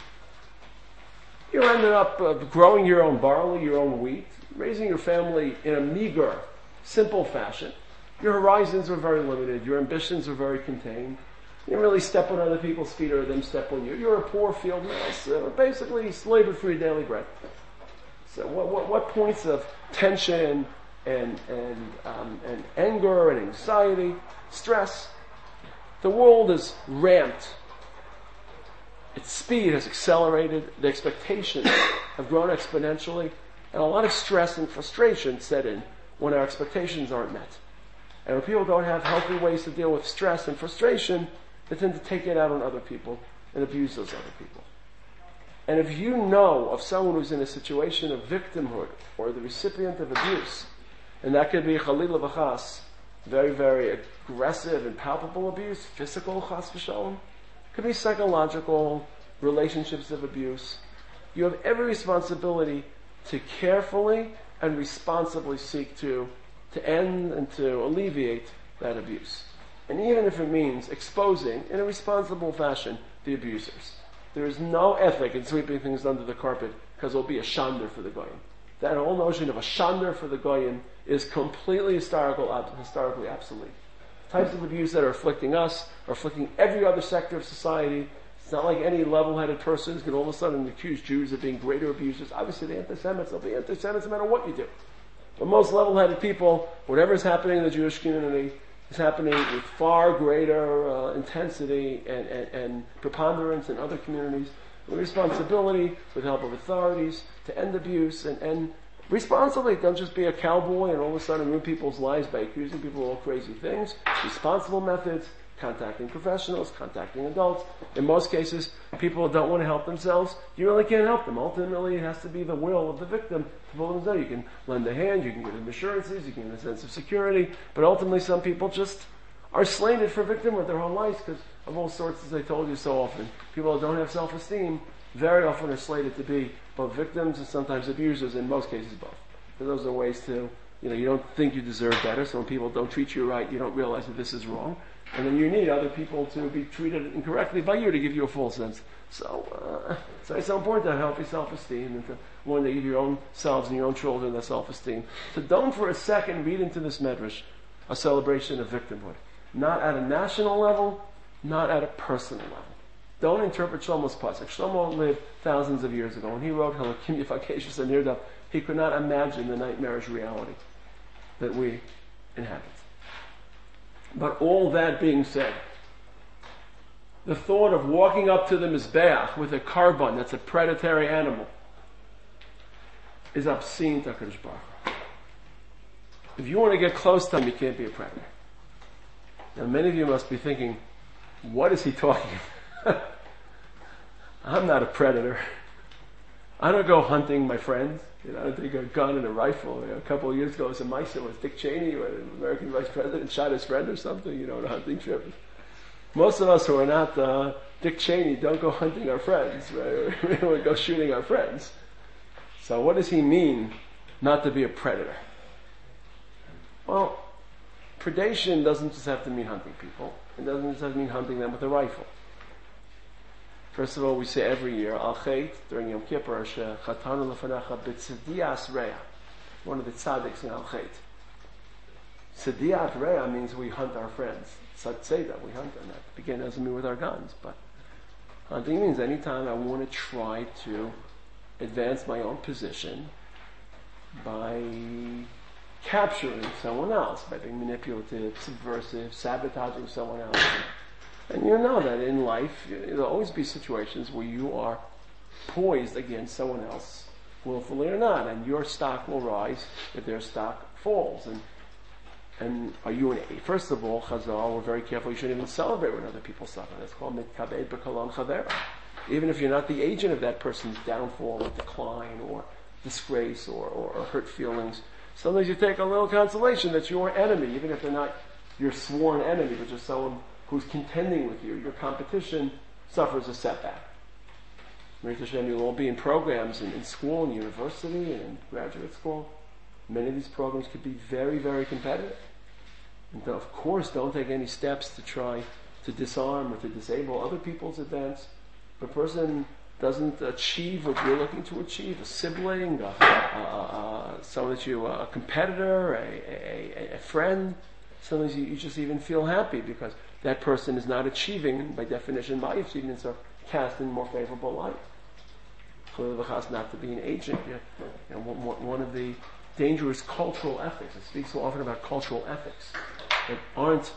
Speaker 1: You ended up uh, growing your own barley, your own wheat, raising your family in a meager, simple fashion. Your horizons were very limited. Your ambitions were very contained. You didn't really step on other people's feet or them step on you. You were a poor field mouse, uh, basically slaved for your daily bread. So what, what, what points of tension and, and, um, and anger and anxiety, stress? The world is ramped. Its speed has accelerated. The expectations have grown exponentially. And a lot of stress and frustration set in when our expectations aren't met. And when people don't have healthy ways to deal with stress and frustration, they tend to take it out on other people and abuse those other people. And if you know of someone who's in a situation of victimhood or the recipient of abuse, And that could be chalila v'chas, very, very aggressive and palpable abuse, physical chas v'shalom. Could be psychological relationships of abuse. You have every responsibility to carefully and responsibly seek to, to end and to alleviate that abuse. And even if it means exposing, in a responsible fashion, the abusers. There is no ethic in sweeping things under the carpet, because it will be a shander for the goyim. That whole notion of a shander for the goyim is completely historical, historically obsolete. Types of abuse that are afflicting us, are afflicting every other sector of society. It's not like any level-headed person is going to all of a sudden accuse Jews of being greater abusers. Obviously, the anti-Semites, they'll be anti-Semites no matter what you do. But most level-headed people, whatever is happening in the Jewish community, is happening with far greater uh, intensity and, and, and preponderance in other communities. The responsibility, with the help of authorities, to end abuse and, and responsibly. Don't just be a cowboy and all of a sudden ruin people's lives by accusing people of all crazy things. Responsible methods, contacting professionals, contacting adults. In most cases, people don't want to help themselves. You really can't help them. Ultimately, it has to be the will of the victim to pull them down. You can lend a hand, you can give them assurances, you can give them a sense of security, but ultimately some people just are slated for victimhood their whole lives because of all sorts, as I told you so often. People that don't have self-esteem very often are slated to be both victims and sometimes abusers, in most cases both. So those are ways to, you know, you don't think you deserve better, so when people don't treat you right, you don't realize that this is wrong. And then you need other people to be treated incorrectly by you to give you a full sense. So, uh, so it's so important to help your self-esteem and to learn to give your own selves and your own children that self-esteem. So don't for a second read into this medrash a celebration of victimhood. Not at a national level, not at a personal level. Don't interpret Shlomo's pasuk. Shlomo lived thousands of years ago. When he wrote Halakim Yifakeshes and Nirdav, he could not imagine the nightmarish reality that we inhabit. But all that being said, the thought of walking up to the Mizbeach with a carbon that's a predatory animal is obscene to HaKadosh Baruch Hu. If you want to get close to him, you can't be a predator. Now many of you must be thinking, what is he talking about? I'm not a predator. I don't go hunting my friends. You know, I don't take a gun and a rifle. You know, a couple of years ago, it was a mice. It was Dick Cheney, or an American vice president, shot his friend or something, you know, on a hunting trip. Most of us who are not uh, Dick Cheney don't go hunting our friends, right? We don't go shooting our friends. So what does he mean not to be a predator? Well, predation doesn't just have to mean hunting people. It doesn't just have to mean hunting them with a rifle. First of all, we say every year, Al Chait, during Yom Kippur, Chatanu Lefanecha B'Tzedias Reya, one of the tzaddiks in Al Chait. Tzediat Reya means we hunt our friends. Satseda, we hunt them. That begin doesn't mean with our guns, but hunting means anytime I want to try to advance my own position by capturing someone else, by being manipulative, subversive, sabotaging someone else. And you know that in life, there'll always be situations where you are poised against someone else, willfully or not, and your stock will rise if their stock falls. And and are you an A? First of all, Chazal, we're very careful, you shouldn't even celebrate when other people suffer. That's called mitkabed b'kolon chavera. Even if you're not the agent of that person's downfall or decline or disgrace or, or, or hurt feelings, sometimes you take a little consolation that your enemy, even if they're not your sworn enemy, but just someone who's contending with you, your competition, suffers a setback. Merit Hashem, you'll all be in programs in, in school, in university, and in graduate school. Many of these programs could be very, very competitive. And of course, don't take any steps to try to disarm or to disable other people's advance. If a person doesn't achieve what you're looking to achieve, a sibling, a, a, a, someone that you, a competitor, a, a, a friend, sometimes you, you just even feel happy because that person is not achieving, by definition, my achievements are cast in more favorable light. Not to be an agent. You know, one, one of the dangerous cultural ethics, it speaks so often about cultural ethics, that aren't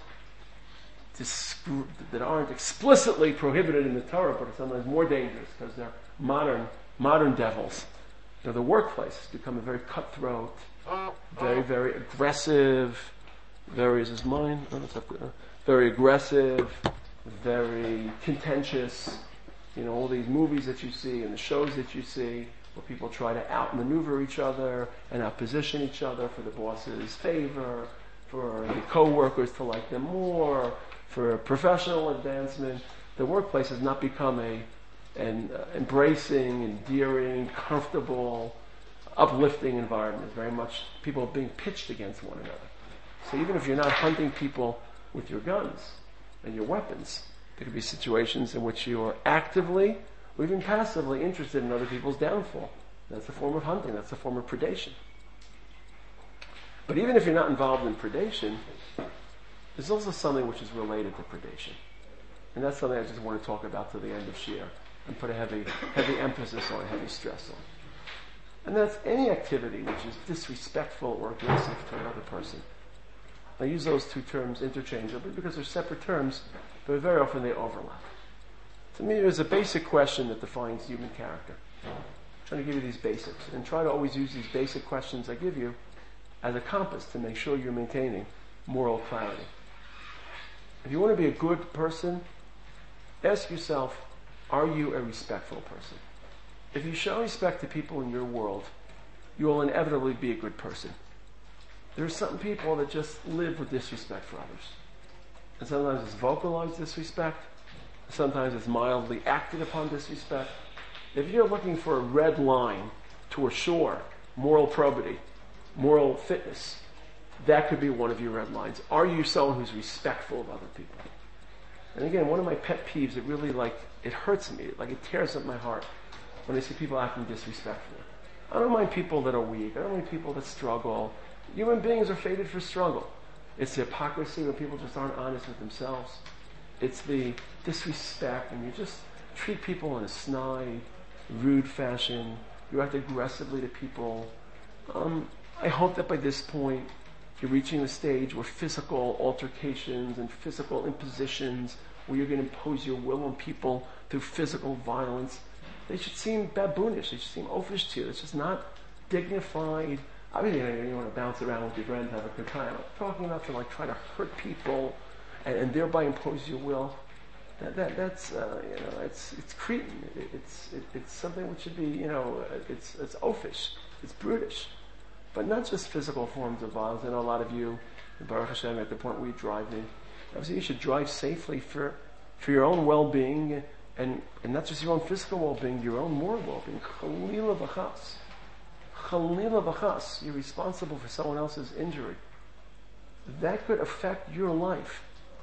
Speaker 1: discre- that aren't explicitly prohibited in the Torah, but are sometimes more dangerous because they're modern modern devils. You know, the workplace has become a very cutthroat, very, very aggressive, very, is this mine? Oh, that's up there. Very aggressive, very contentious, You know, all these movies that you see and the shows that you see where people try to outmaneuver each other and outposition each other for the boss's favor, for the co-workers to like them more, for professional advancement. The workplace has not become a an uh, embracing, endearing, comfortable, uplifting environment. Very much people being pitched against one another. So even if you're not hunting people with your guns and your weapons, there could be situations in which you are actively or even passively interested in other people's downfall. That's a form of hunting. That's a form of predation. But even if you're not involved in predation, there's also something which is related to predation. And that's something I just want to talk about to the end of Shir and put a heavy, heavy emphasis on, heavy stress on. And that's any activity which is disrespectful or aggressive to another person. I use those two terms interchangeably because they're separate terms, but very often they overlap. To me, there's a basic question that defines human character. I'm trying to give you these basics, and try to always use these basic questions I give you as a compass to make sure you're maintaining moral clarity. If you want to be a good person, ask yourself, are you a respectful person? If you show respect to people in your world, you will inevitably be a good person. There are some people that just live with disrespect for others. And sometimes it's vocalized disrespect. Sometimes it's mildly acted upon disrespect. If you're looking for a red line to assure moral probity, moral fitness, that could be one of your red lines. Are you someone who's respectful of other people? And again, one of my pet peeves, it really like, it hurts me, like it tears up my heart when I see people acting disrespectfully. I don't mind people that are weak. I don't mind people that struggle. Human beings are fated for struggle. It's the hypocrisy when people just aren't honest with themselves. It's the disrespect, and you just treat people in a snide, rude fashion. You act aggressively to people. Um, I hope that by this point, you're reaching the stage where physical altercations and physical impositions, where you're going to impose your will on people through physical violence, they should seem baboonish. They should seem oafish to you. It's just not dignified. I mean, you know, you want to bounce around with your friends, have a good time. I'm talking about to like try to hurt people and, and thereby impose your will. That, that that's uh, you know, it's it's cretin. It, it's it, it's something which should be, you know, it's it's oafish. It's brutish. But not just physical forms of violence. I know a lot of you, Baruch Hashem, at the point where you're driving, obviously you should drive safely for for your own well-being, and, and not just your own physical well-being, your own moral well-being. Chalila v'chas. Chalila v'chas. You're responsible for someone else's injury. That could affect your life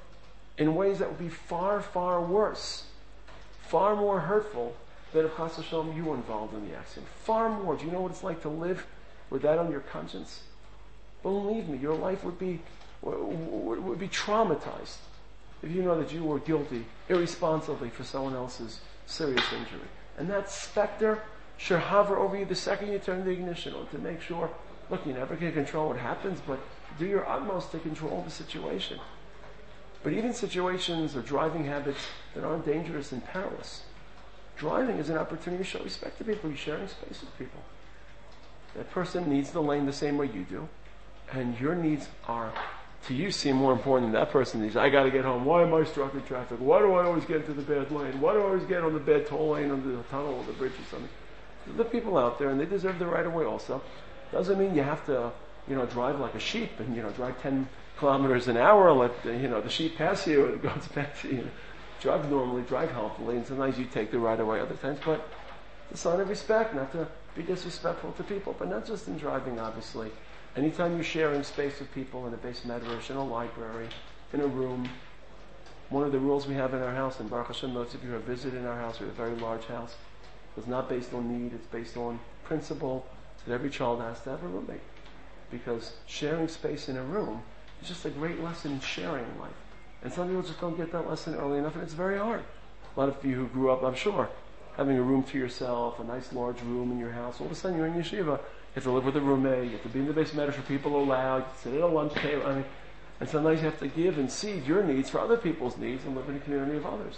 Speaker 1: in ways that would be far, far worse, far more hurtful than if Chas Hashem you were involved in the accident. Far more. Do you know what it's like to live with that on your conscience? Believe me, your life would be would be traumatized if you know that you were guilty irresponsibly for someone else's serious injury. And that specter should hover over you the second you turn the ignition on, to make sure, look, you never can control what happens, but do your utmost to control the situation. But even situations or driving habits that aren't dangerous and perilous, driving is an opportunity to show respect to people. You're sharing space with people. That person needs the lane the same way you do, and your needs are, to you, seem more important than that person needs. I got to get home. Why am I stuck in traffic? Why do I always get into the bad lane? Why do I always get on the bad toll lane under the tunnel or the bridge or something? There's the people out there, and they deserve the right of way also. Doesn't mean you have to, you know, drive like a sheep and, you know, drive ten kilometers an hour, let the, you know, the sheep pass you and it goes back to you. Drive normally, drive healthily, and sometimes you take the right of way other times, but it's a sign of respect, not to be disrespectful to people, but not just in driving, obviously. Anytime you're sharing space with people in a base medrash, in a library, in a room. One of the rules we have in our house, and Baruch Hashem, those of you who have visited in our house, we have a very large house. It's not based on need, it's based on principle that every child has to have a roommate. Because sharing space in a room is just a great lesson in sharing in life. And some people just don't get that lesson early enough, and it's very hard. A lot of you who grew up, I'm sure, having a room to yourself, a nice large room in your house, all of a sudden you're in yeshiva, you have to live with a roommate, you have to be in the base matter for people allowed, you have to sit at a lunch table, I mean, and sometimes you have to give and cede your needs for other people's needs and live in a community of others.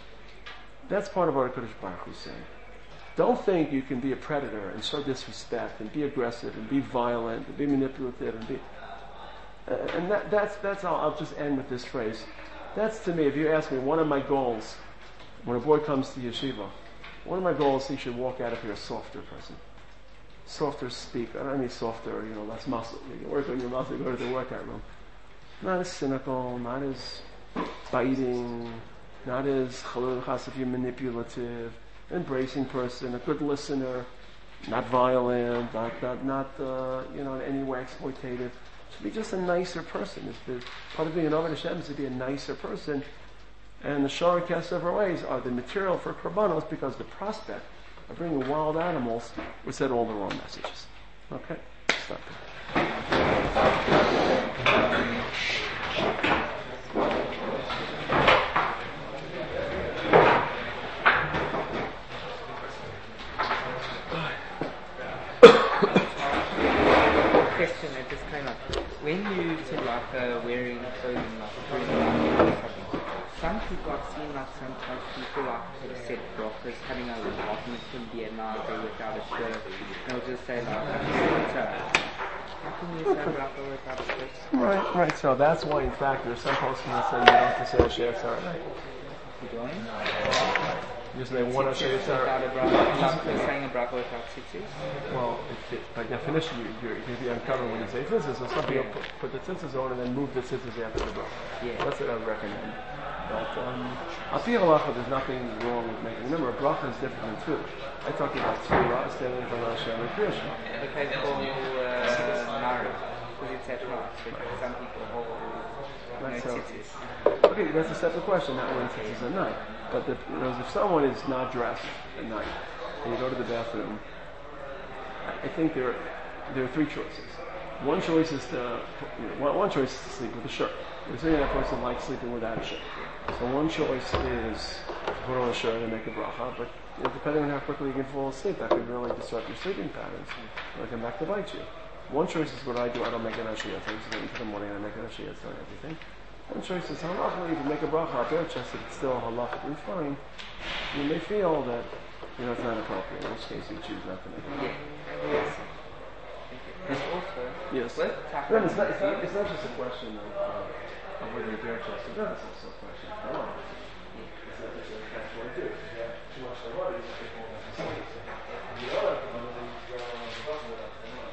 Speaker 1: That's part of what HaKadosh Baruch Hu is saying. Don't think you can be a predator and show disrespect and be aggressive and be violent and be manipulative and be... And that, that's, that's all. I'll just end with this phrase. That's, to me, if you ask me, one of my goals when a boy comes to yeshiva, one of my goals is he should walk out of here a softer person. Softer speak. I don't mean softer, you know, less muscle. You can work on your muscle, go to the workout room. Not as cynical, not as biting, not as chalul chassafi manipulative, embracing person, a good listener, not violent, not not not uh, you know in any way exploitative. Should be just a nicer person. It's the, part of being an Oved Hashem is to be a nicer person. And the Shara Kesef ways are the material for korbanos because the prospect of bringing wild animals would set all the wrong messages. Okay, stop
Speaker 2: Question that just came up. When you said like uh, wearing clothing like during the or something, some people I've seen like sometimes people like have said brachas coming out of the bathroom can be a nazi without a shirt. And they'll just say like, how can you say bracha without a shirt?
Speaker 1: Right, right. So that's why, in fact, there's some posting that say you don't have to say a shir tzara.
Speaker 2: You don't?
Speaker 1: Because they want to say
Speaker 2: Tzitzis without a bracha. Some people saying a bracha without tzitzis.
Speaker 1: Well, it, it, by definition, you, you're, you'd be uncovered when you say tzitzis. So some people
Speaker 2: Yeah.
Speaker 1: put, put the tzitzis on and then move the tzitzis after the bracha.
Speaker 2: Yeah.
Speaker 1: That's what I would recommend. But um, al pi halacha, there's nothing wrong with making. Remember, a bracha is different than tefillah. I talked about tefillah, standing in front of Hashem and Kriya Shema.
Speaker 2: Okay, for uh, Nara, because it's at night, but some people hold no
Speaker 1: That's so.
Speaker 2: tzitzis.
Speaker 1: Okay, that's a separate question. Not when tzitzis at night. But the, you know, if someone is not dressed at night and you go to the bathroom, I think there are, there are three choices. One choice is to you know, one, one choice is to sleep with a shirt. We're saying that person likes sleeping without a shirt. So one choice is to put on a shirt and make a bracha, but you know, depending on how quickly you can fall asleep, that could really disrupt your sleeping patterns. It'll come back to bite you. One choice is what I do. I don't make an ashiyah. I just wait until the morning and I make an ashiyah and everything. One choice is halachically, if you make a bracha bare chested, it's still halachically fine. You may feel that you know it's not appropriate. In which case, you choose not to make it.
Speaker 2: Yes. There's also
Speaker 1: Yes.
Speaker 2: with
Speaker 1: Then it's not, it's not. It's not just a question of, uh, of whether you're bare chested. No, it's also a question of how. It's not just a that's what I do. If you have too much of body, you take all that facility. The other one is you go on the bracha without the noise.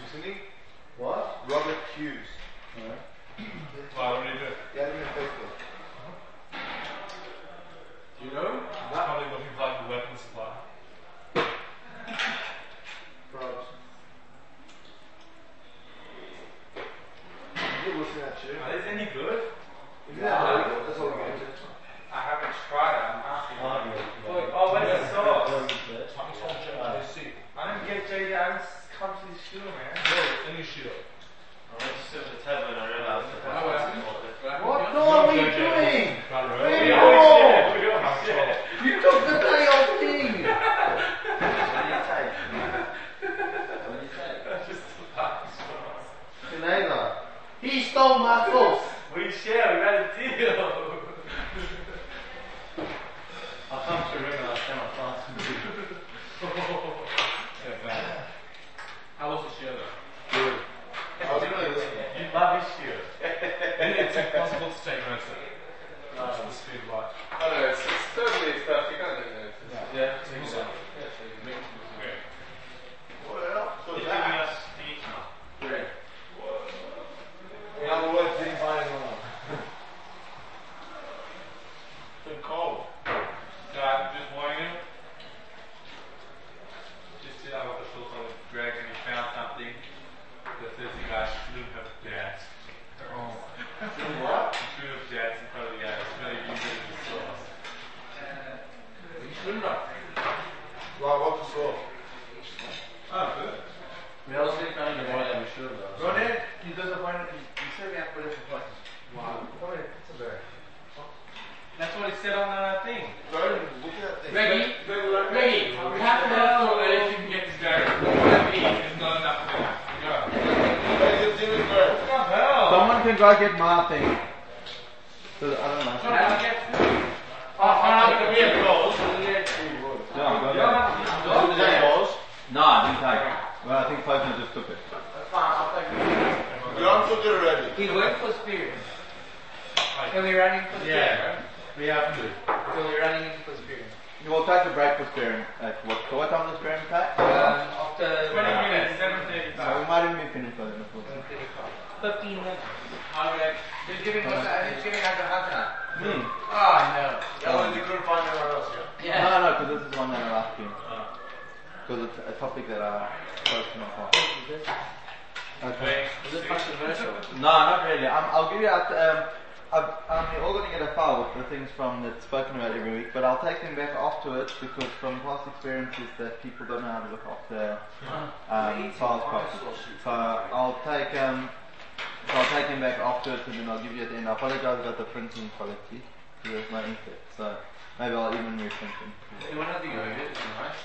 Speaker 3: isn't he?
Speaker 4: What?
Speaker 3: Robert Hughes.
Speaker 4: Alright.
Speaker 5: Why, what do you do?
Speaker 3: Yeah, I didn't Facebook.
Speaker 5: Do you know? He's probably looking for like a weapon supply.
Speaker 3: Probs. Good listening to that shit.
Speaker 5: Are these any good?
Speaker 3: Isn't that really good? That's all we're getting to.
Speaker 5: I haven't tried it. I'm asking.
Speaker 4: Oh, yeah.
Speaker 5: Wait, oh, where's the sauce?
Speaker 4: Uh,
Speaker 5: I didn't get J D. I just come to the shoe, man. No, it's any shoe.
Speaker 4: I went to sit at the table and I realised that
Speaker 5: Oh,
Speaker 4: that's
Speaker 5: yeah.
Speaker 4: what
Speaker 3: What the hell are you doing?
Speaker 5: Really?
Speaker 3: Oh,
Speaker 5: shit.
Speaker 3: you took the day off thing!
Speaker 4: What do you take? What do you take?
Speaker 5: Just the
Speaker 3: Canela. He stole my sauce.
Speaker 5: We share, we got a deal.
Speaker 4: I'll come to a ring and I'll stand my class.
Speaker 5: How was the show though?
Speaker 3: Good. I was really listening.
Speaker 5: You love his show. And it's impossible to take notes of it. That's the speed of light.
Speaker 6: I know, it's, it's totally stuff, you can't take notes.
Speaker 5: Yeah, take
Speaker 6: Yeah,
Speaker 5: yourself.
Speaker 6: so you make it.
Speaker 5: Okay.
Speaker 3: What else
Speaker 4: He's
Speaker 3: was
Speaker 4: giving
Speaker 3: that?
Speaker 4: us detail.
Speaker 3: Great. In other words, didn't buy it wrong.
Speaker 5: Too cold. So I'm just warning you. Just sit up with the filter with Greg and he found something. The thirsty guy shouldn't have danced. Oh.
Speaker 3: What?
Speaker 5: He shouldn't have danced in front of the guy. He's going to use it as a sauce.
Speaker 3: You shouldn't have. Right, what's the sauce?
Speaker 5: Oh, good.
Speaker 4: We also found the one that we should have.
Speaker 3: Ronnie, you disappointed. You said we have to put it for place.
Speaker 5: Wow.
Speaker 3: Come here, it's a bear.
Speaker 5: That's what he said on the thing.
Speaker 3: Go look at that thing.
Speaker 2: Reggie, Reggie, we have to know
Speaker 5: If you can get this guy, what he is not enough for him. Go.
Speaker 3: Hey, you're doing good.
Speaker 5: What the hell?
Speaker 7: Someone can go get my thing. So, I don't know.
Speaker 5: Can I get food?
Speaker 2: Oh, oh,
Speaker 5: Come here, Coles.
Speaker 7: Yeah, go
Speaker 5: You don't
Speaker 7: get
Speaker 5: have to use
Speaker 3: Is
Speaker 5: those.
Speaker 3: that yours?
Speaker 7: it. No, I didn't take it. Well, I think Faisal just took it.
Speaker 3: That's fine, I'll take it. John took it already.
Speaker 2: he worked for Spirit. And we're running for Spirit.
Speaker 5: Yeah.
Speaker 7: We have to.
Speaker 2: So we're running in for Spirit.
Speaker 7: You will take a break for sparing. At what, so what time does sparing take?
Speaker 2: Um, after
Speaker 5: twenty minutes, seven
Speaker 7: So we
Speaker 5: thirty-five.
Speaker 7: might even be finished by then, of course.
Speaker 2: fifteen minutes.
Speaker 5: Okay.
Speaker 3: He's giving us a, he's giving us a hot tonight.
Speaker 7: Me?
Speaker 3: Oh, no. That one you couldn't find anywhere else, yeah?
Speaker 7: No, no, because this is one that I like to. Because it's a topic that I close to my heart. Okay.
Speaker 2: Is it controversial?
Speaker 7: No, not really. I'm, I'll give you out. Um, I've, I'm all going to get a file with the things from that's spoken about every week, but I'll take them back afterwards because from past experiences that people don't know how to look after um, files properly. So I'll take um, so I'll take them back afterwards and then I'll give you at the end. I apologize about the printing quality because there's no ink there, so maybe I'll even reprint them.
Speaker 4: You want to have the yogurt? It's nice.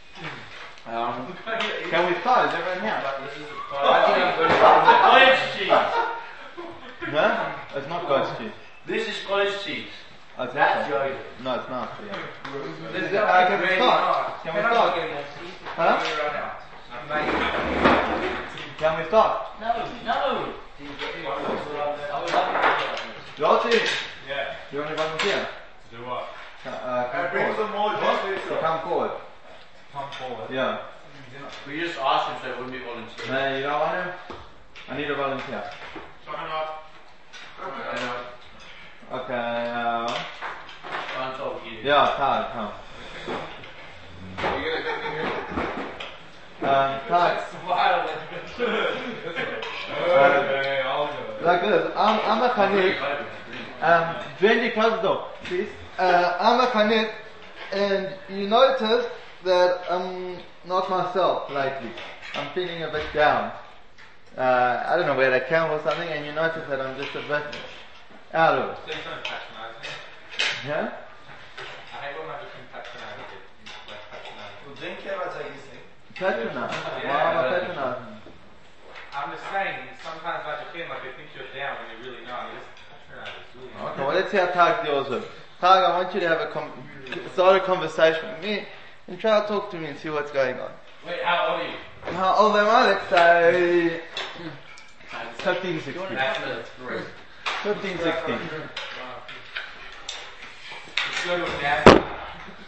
Speaker 7: Um, can we start? Is everyone here?
Speaker 4: This is a
Speaker 3: Cottage cheese.
Speaker 7: No? It's not goat's cheese.
Speaker 3: This is cottage cheese.
Speaker 7: Oh, it's
Speaker 3: That's
Speaker 7: not.
Speaker 3: yogurt.
Speaker 7: No, it's not. Yeah.
Speaker 2: This is
Speaker 7: Uh, can we
Speaker 2: really
Speaker 7: start?
Speaker 2: hard.
Speaker 7: Can we
Speaker 2: Can I
Speaker 7: start?
Speaker 2: get more cheese?
Speaker 7: Huh?
Speaker 2: We run out.
Speaker 7: Can we start?
Speaker 2: No, no. I would love to.
Speaker 7: Jolty,
Speaker 5: Yeah.
Speaker 7: you want to volunteer?
Speaker 5: Do what?
Speaker 7: Uh, uh,
Speaker 3: Hey,
Speaker 7: come
Speaker 3: bring
Speaker 7: forward.
Speaker 3: some more juice.
Speaker 7: So come forward.
Speaker 5: Come forward.
Speaker 7: Yeah.
Speaker 4: We just asked him so it wouldn't be volunteer.
Speaker 7: No, you don't want him? I need a volunteer.
Speaker 5: Sign up.
Speaker 7: Okay, uh,
Speaker 4: Can't talk you.
Speaker 7: yeah, Todd, come.
Speaker 6: You gonna make me here?
Speaker 7: Um, Todd,
Speaker 2: Wild.
Speaker 5: Okay, I'll do it.
Speaker 7: like this, I'm, I'm a Khanit. Um, Benji Kazdor, please. Uh, I'm a Khanit, and you notice that I'm not myself lately. I'm feeling a bit down. Uh, I don't know where that came or something, and you notice that I'm just a bit out of it.
Speaker 5: There's no patronizing.
Speaker 7: Yeah?
Speaker 5: I hate when I become patronizing. Like patronizing.
Speaker 3: Well, then can I take this thing?
Speaker 7: Patronize.
Speaker 5: Yeah,
Speaker 7: Why am I
Speaker 5: but-
Speaker 7: patronizing?
Speaker 5: I'm just saying, sometimes I defend like they think you're down when you're really not. You're just patronizing. It's really not.
Speaker 7: Okay, well let's see how Tag deals with it. Tag, I want you to have a com- start a conversation with me and try to talk to me and see what's going on.
Speaker 5: Wait, how old are you?
Speaker 7: How old am I? Let's say fifteen, sixteen.
Speaker 4: That's great.
Speaker 7: fifteen, sixteen.
Speaker 5: Let's go to a dad.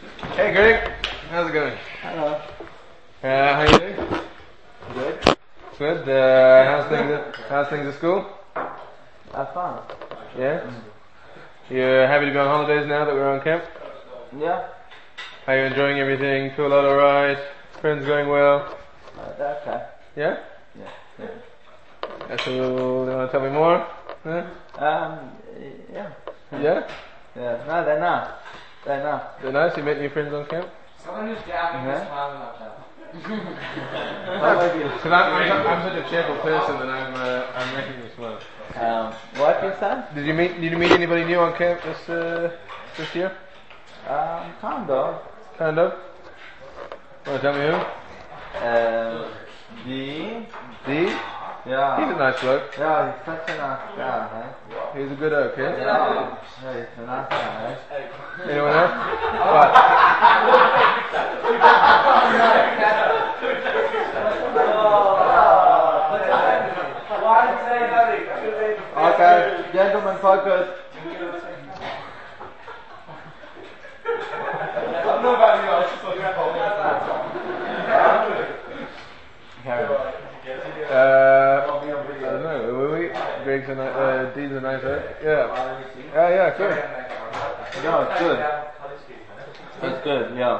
Speaker 6: Hey Greg, how's it going?
Speaker 7: Hello.
Speaker 6: Uh, how you doing?
Speaker 7: Good.
Speaker 8: Good. Uh, how's things? At, how's things at school?
Speaker 7: Uh, fine.
Speaker 8: Yeah. You're happy to be on holidays now that we're on camp?
Speaker 7: Yeah.
Speaker 8: Are you enjoying everything? Feel all alright? Friends going well?
Speaker 7: Uh, okay.
Speaker 8: Yeah.
Speaker 7: Yeah. Yeah.
Speaker 8: That's all. You want to tell me more? Huh?
Speaker 7: Um. Yeah.
Speaker 8: Yeah.
Speaker 7: Yeah. No, they're not. They're not.
Speaker 8: They're nice. You met new friends on camp?
Speaker 2: Someone who's down
Speaker 7: Yeah.
Speaker 2: and smiling like that.
Speaker 7: How about you?
Speaker 8: Because I'm, I'm, I'm such a cheerful person that I'm uh, I'm making this one.
Speaker 7: Um. What you said?
Speaker 8: Did you meet Did you meet anybody new on camp this uh, this year?
Speaker 7: Um. Kind of.
Speaker 8: Kind of. Want to tell me who?
Speaker 7: Um. The.
Speaker 8: D.
Speaker 7: Yeah.
Speaker 8: He's a nice bloke.
Speaker 7: Yeah, he's such a nice guy, huh?
Speaker 8: He's a good oak, eh?
Speaker 7: Yeah. Yeah, he's a nice guy,
Speaker 8: Anyone else? What?
Speaker 7: Okay, gentlemen, focus.
Speaker 6: I don't know about you, I was just looking at
Speaker 7: Carry on.
Speaker 8: Uh, I don't know. Were we? Greg's a nice. Uh, D's a nice oak. Yeah. Yeah, yeah, good.
Speaker 7: Yeah, it's good. It's good, yeah.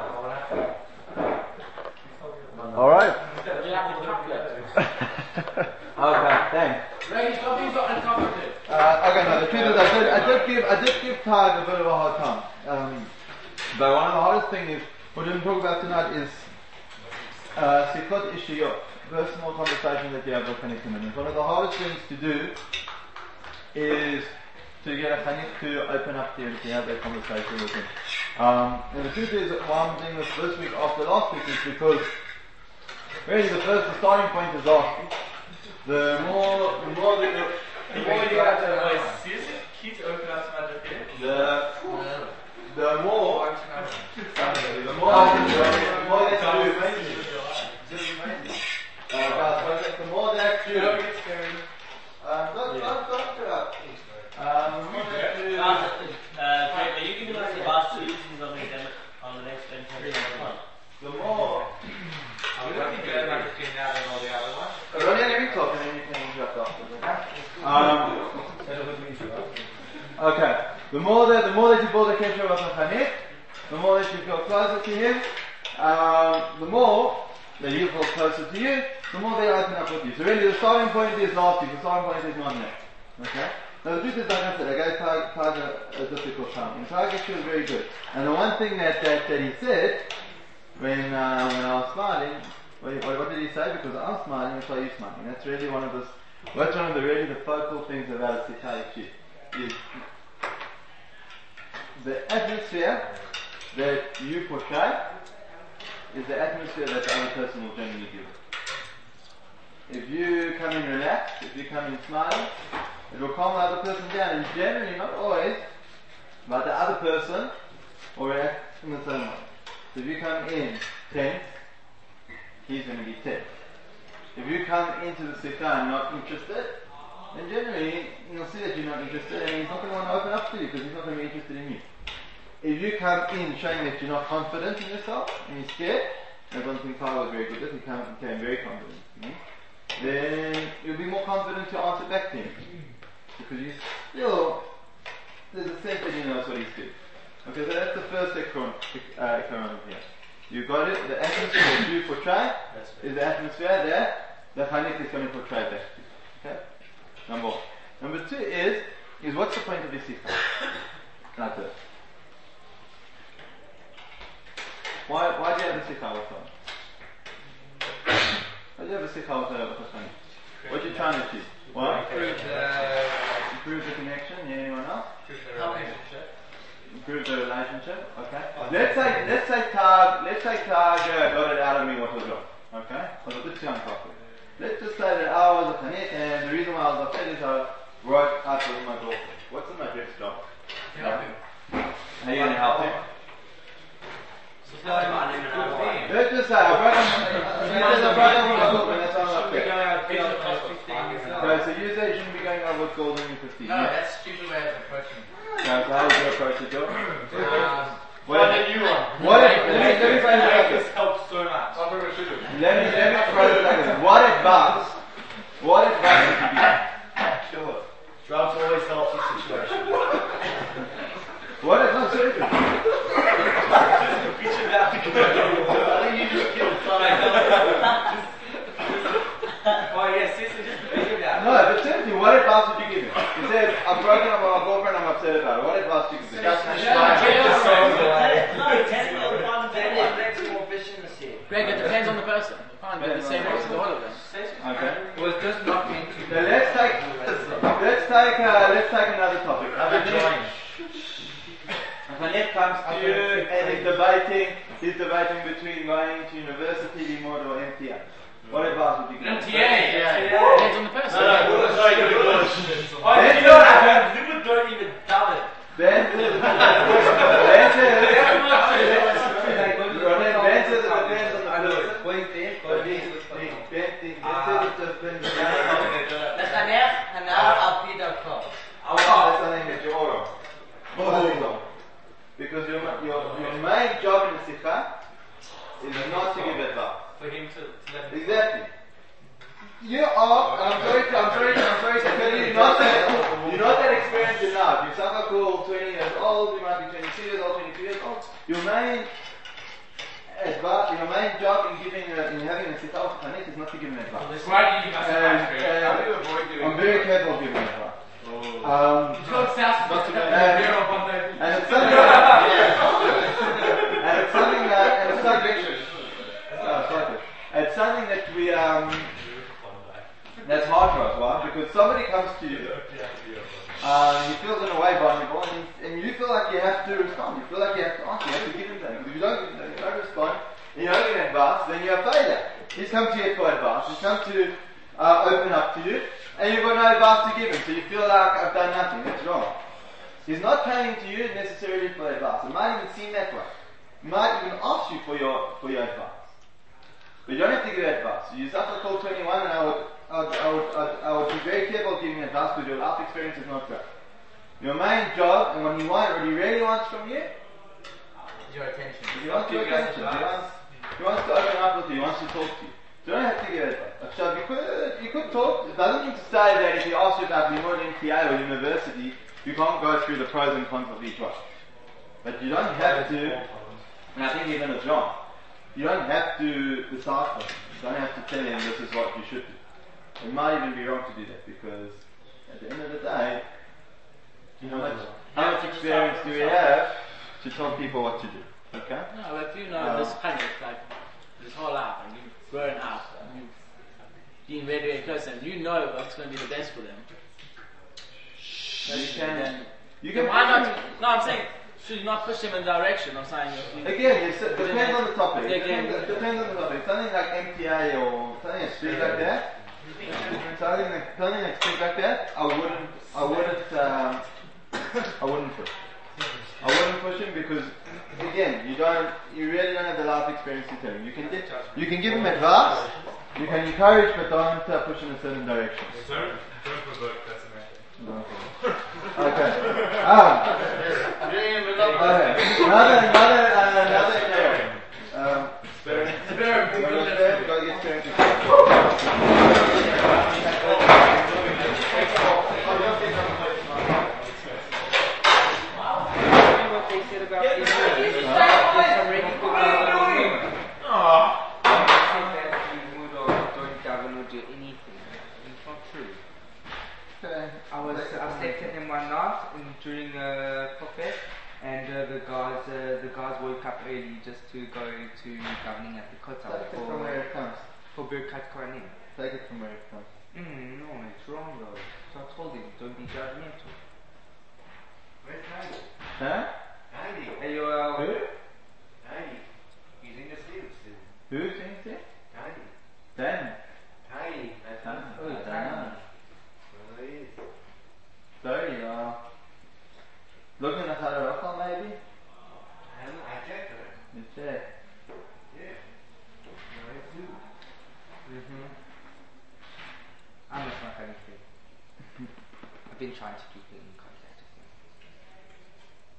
Speaker 8: All right.
Speaker 7: Okay, thanks. Uh, okay, no, the truth is I did, I did give, I did give Tag a bit of a hard time. Um, but one of the hardest things is, what we're going to talk about tonight is, uh, Sikot Ishiyot, personal conversation that you have with Chanukah commitments. One of the hardest things to do is to get a Chanukah to open up to you and to have that conversation with him. Um, and the truth is that why I'm doing this this week after last week is because really the first, the starting point is last week. The more, the more that you, the more you have to,
Speaker 5: Kids open up some other things.
Speaker 7: the, the more, the more, the more that you do, uh, guys, the more that you, um, don't, don't, don't do that. Um, the more that you,
Speaker 9: Uh, Greg, are you giving us the last solutions on the demo, on the next ten?
Speaker 7: the more,
Speaker 5: I would think better about just getting out and all the other ones.
Speaker 7: don't let me talk and then you can interrupt afterwards. Um, okay. The more that the more that you build a kesher with Chanukah, the more that you feel closer to him, um, the more that he feels closer to you, the more they open up with you. So really the starting point is last week, the starting point is not now. Okay? Now the truth is, like I said, I gave Tag, Tag a, a difficult time. And Tag actually was very good. And the one thing that, that, that he said, when, uh, when I was smiling, what, what did he say? Because I'm smiling, that's why you're smiling. That's really one of the, that's one of the really the focal things about Sikha is the atmosphere that you portray is the atmosphere that the other person will generally give. If you come in relaxed, if you come in smiling, it will calm the other person down, and generally, not always, but the other person will react in the same way. So if you come in tense, he's going to be tense. If you come into the sikha and not interested, then generally you'll see that you're not interested, and he's not going to want to open up to you because he's not going to be interested in you. If you come in showing that you're not confident in yourself and you're scared, as one thing Kyle was very good at, he came, he came very confident, you know, then you'll be more confident to answer back to him. Because you still, there's a sense that he knows what he's doing. Okay, so that's the first economic uh, here. You've got it, the atmosphere that you portray is the atmosphere that the Chanukah is going to portray back to you. Okay? Number one. Number two is, is what's the point of the sikha? Like this. Why, why do you have a sikha with them? Why do you have a sikha with the Chanukah? What are you trying to achieve? What?
Speaker 5: Improve the,
Speaker 7: Improve the connection. Yeah, anyone else?
Speaker 5: improve the relationship.
Speaker 7: Improve the relationship. Okay. Let's say let's say Tag let's say Tag uh, got it out of me what was wrong. Okay. I was a bit too uncomfortable. Let's just say that I was a Chanukah, and the reason why I was upset is I wrote out with my girlfriend. What's in my dress job?
Speaker 5: Helping.
Speaker 7: Are you gonna help him?
Speaker 9: Let's
Speaker 7: Let's just say I broke up with my girlfriend. That's why I'm upset. Okay, so you say you shouldn't be going out with Golden and Christine.
Speaker 5: No, that's stupid way of approaching it.
Speaker 7: Okay, so how would you approach it, Joe?
Speaker 5: Um,
Speaker 7: What if you want? What if, let me, let me phrase it like this.
Speaker 5: helps so much.
Speaker 7: Let me, let me phrase it like this. What advice What advice would you give?
Speaker 4: Sure. Drugs always help the situation.
Speaker 7: What advice would you give?
Speaker 4: Bitch about to go. I think you just killed time.
Speaker 9: Oh yes, this is just a bit about
Speaker 7: No, but seriously, what advice would you give him? He says, I'm broken up with my girlfriend, I'm upset about it. What advice would you give him?
Speaker 4: Just
Speaker 9: No, tell me all the fundamental makes more fish in the sea.
Speaker 10: Greg, it depends on the person. You can't do the same rules as all of them.
Speaker 7: Okay.
Speaker 2: Was this not meant to
Speaker 7: So let's take, let's take, uh, let's take another topic. If comes to you and he's debating, he's debating between going to university, Limod, or M T A. What advice would you give?
Speaker 10: M T A. Depends on the person.
Speaker 4: No, no, no, no, you're good.
Speaker 9: Oh, you know, Liquid don't even doubt it.
Speaker 7: Ben says, Ben says, Ronan, Ben says it depends on the person.
Speaker 4: Wait, Ben,
Speaker 7: But he, he, Ben, he, Ben says it depends on the person.
Speaker 9: That's Hanef, Hanar, Alpi dot com.
Speaker 7: Oh, that's something that you order. Because your, your, your main job in the sikha is not to give advice.
Speaker 5: For him to, to let me
Speaker 7: Exactly. You are, and I'm sorry to, I'm sorry to, I'm sorry to tell you, you're not that, you're not that experienced enough. You're somewhat cool, twenty years old, you might be twenty-two years old, twenty-three years old. Your main advice, your main job in giving, a, in having a sikha of Hanif is not to give an advice.
Speaker 5: Why do you give us
Speaker 7: And,
Speaker 5: advice, Greg?
Speaker 7: and
Speaker 5: How do you avoid giving
Speaker 7: I'm very careful of giving advice. Um,
Speaker 5: It's called South
Speaker 7: Not to
Speaker 5: and,
Speaker 7: and, and it's something and it's something that and it's something uh, sorry. It's something that we um that's hard for us, why? Because somebody comes to you, um, he feels in a way vulnerable, and, and you feel like you have to respond. You feel like you have to answer. You have to give him that. If you don't, if you don't respond, and you don't give advice, then you're a failure. He's come to you for advice. He's come to uh, open up to you, and you've got no advice to give him. So you feel like I've done nothing. That's wrong. He's not coming to you necessarily for advice. It might even seem that way. He might even ask you for your for your advice. But you don't have to give advice. You suffer call twenty-one, and I would, I would, I would, I would, I would be very careful giving advice because your life experience is not great. Your main job, and what he wants, what he really wants from you,
Speaker 9: Your attention.
Speaker 7: he wants your attention. He wants, he wants to open up with you. He wants to talk to you. So you don't have to give advice. So you could, you could talk. It doesn't mean to say that if he asks you about Limod M T A or university, you can't go through the pros and cons of each one. But you don't have to. And I think even it's wrong. You don't have to decipher. You don't have to tell him this is what you should do. It might even be wrong to do that because at the end of the day, how much, how much experience do we have to tell people what to do? Okay?
Speaker 10: No, if you know
Speaker 7: Um,
Speaker 10: this kind of like this whole life and you've grown up and you've been very, very close and you know what's going to be the best for them.
Speaker 7: You can,
Speaker 10: Then,
Speaker 7: you
Speaker 10: then
Speaker 7: can
Speaker 10: why
Speaker 7: push
Speaker 10: not?
Speaker 7: him-
Speaker 10: No, I'm saying should you not push them in the direction of saying if you,
Speaker 7: Again, it's, it depends on the topic. It
Speaker 10: Again.
Speaker 7: depends, it depends on the topic. Something like M T A or something that's big like that. Something like something that's big like that. I wouldn't. I wouldn't. Um, I wouldn't push. I wouldn't push him because, again, you don't. You really don't have the life experience to tell him. You can get. You can give him advice. You can encourage, but don't uh, push in a certain direction.
Speaker 5: Don't, don't provoke, that's amazing.
Speaker 7: Okay. Um, okay. Another, another, uh, another area. Um, Go get Spirit.
Speaker 2: what they said about Israel. There's already good Daven. They said that you would or don't Daven or do anything. It's not true.
Speaker 7: Okay.
Speaker 2: I was I slept in them one night in, during a coffee, and uh, the guys uh, the guys woke up early just to go to davening at the kotel
Speaker 7: Take it from where it comes.
Speaker 2: for Birkat Kohanim.
Speaker 7: Take it from where it comes.
Speaker 2: Mm, no, it's wrong though. So I told him, don't be judgmental.
Speaker 4: Where's Heidi?
Speaker 7: Huh?
Speaker 4: Heidi.
Speaker 2: Hey, you, uh,
Speaker 7: Who?
Speaker 4: Heidi. He's in the field still.
Speaker 7: Who thinks it?
Speaker 4: Heidi.
Speaker 7: Dan.
Speaker 4: Heidi. That's
Speaker 7: Dan.
Speaker 2: Oh,
Speaker 7: Dan.
Speaker 2: Dan.
Speaker 4: Well, he is.
Speaker 7: Sorry, uh, looking at her local maybe?
Speaker 4: I don't know, I checked her.
Speaker 7: You check.
Speaker 4: Yeah. No, it's you.
Speaker 2: mm-hmm. I'm not going to say. I've been trying to keep in contact with them.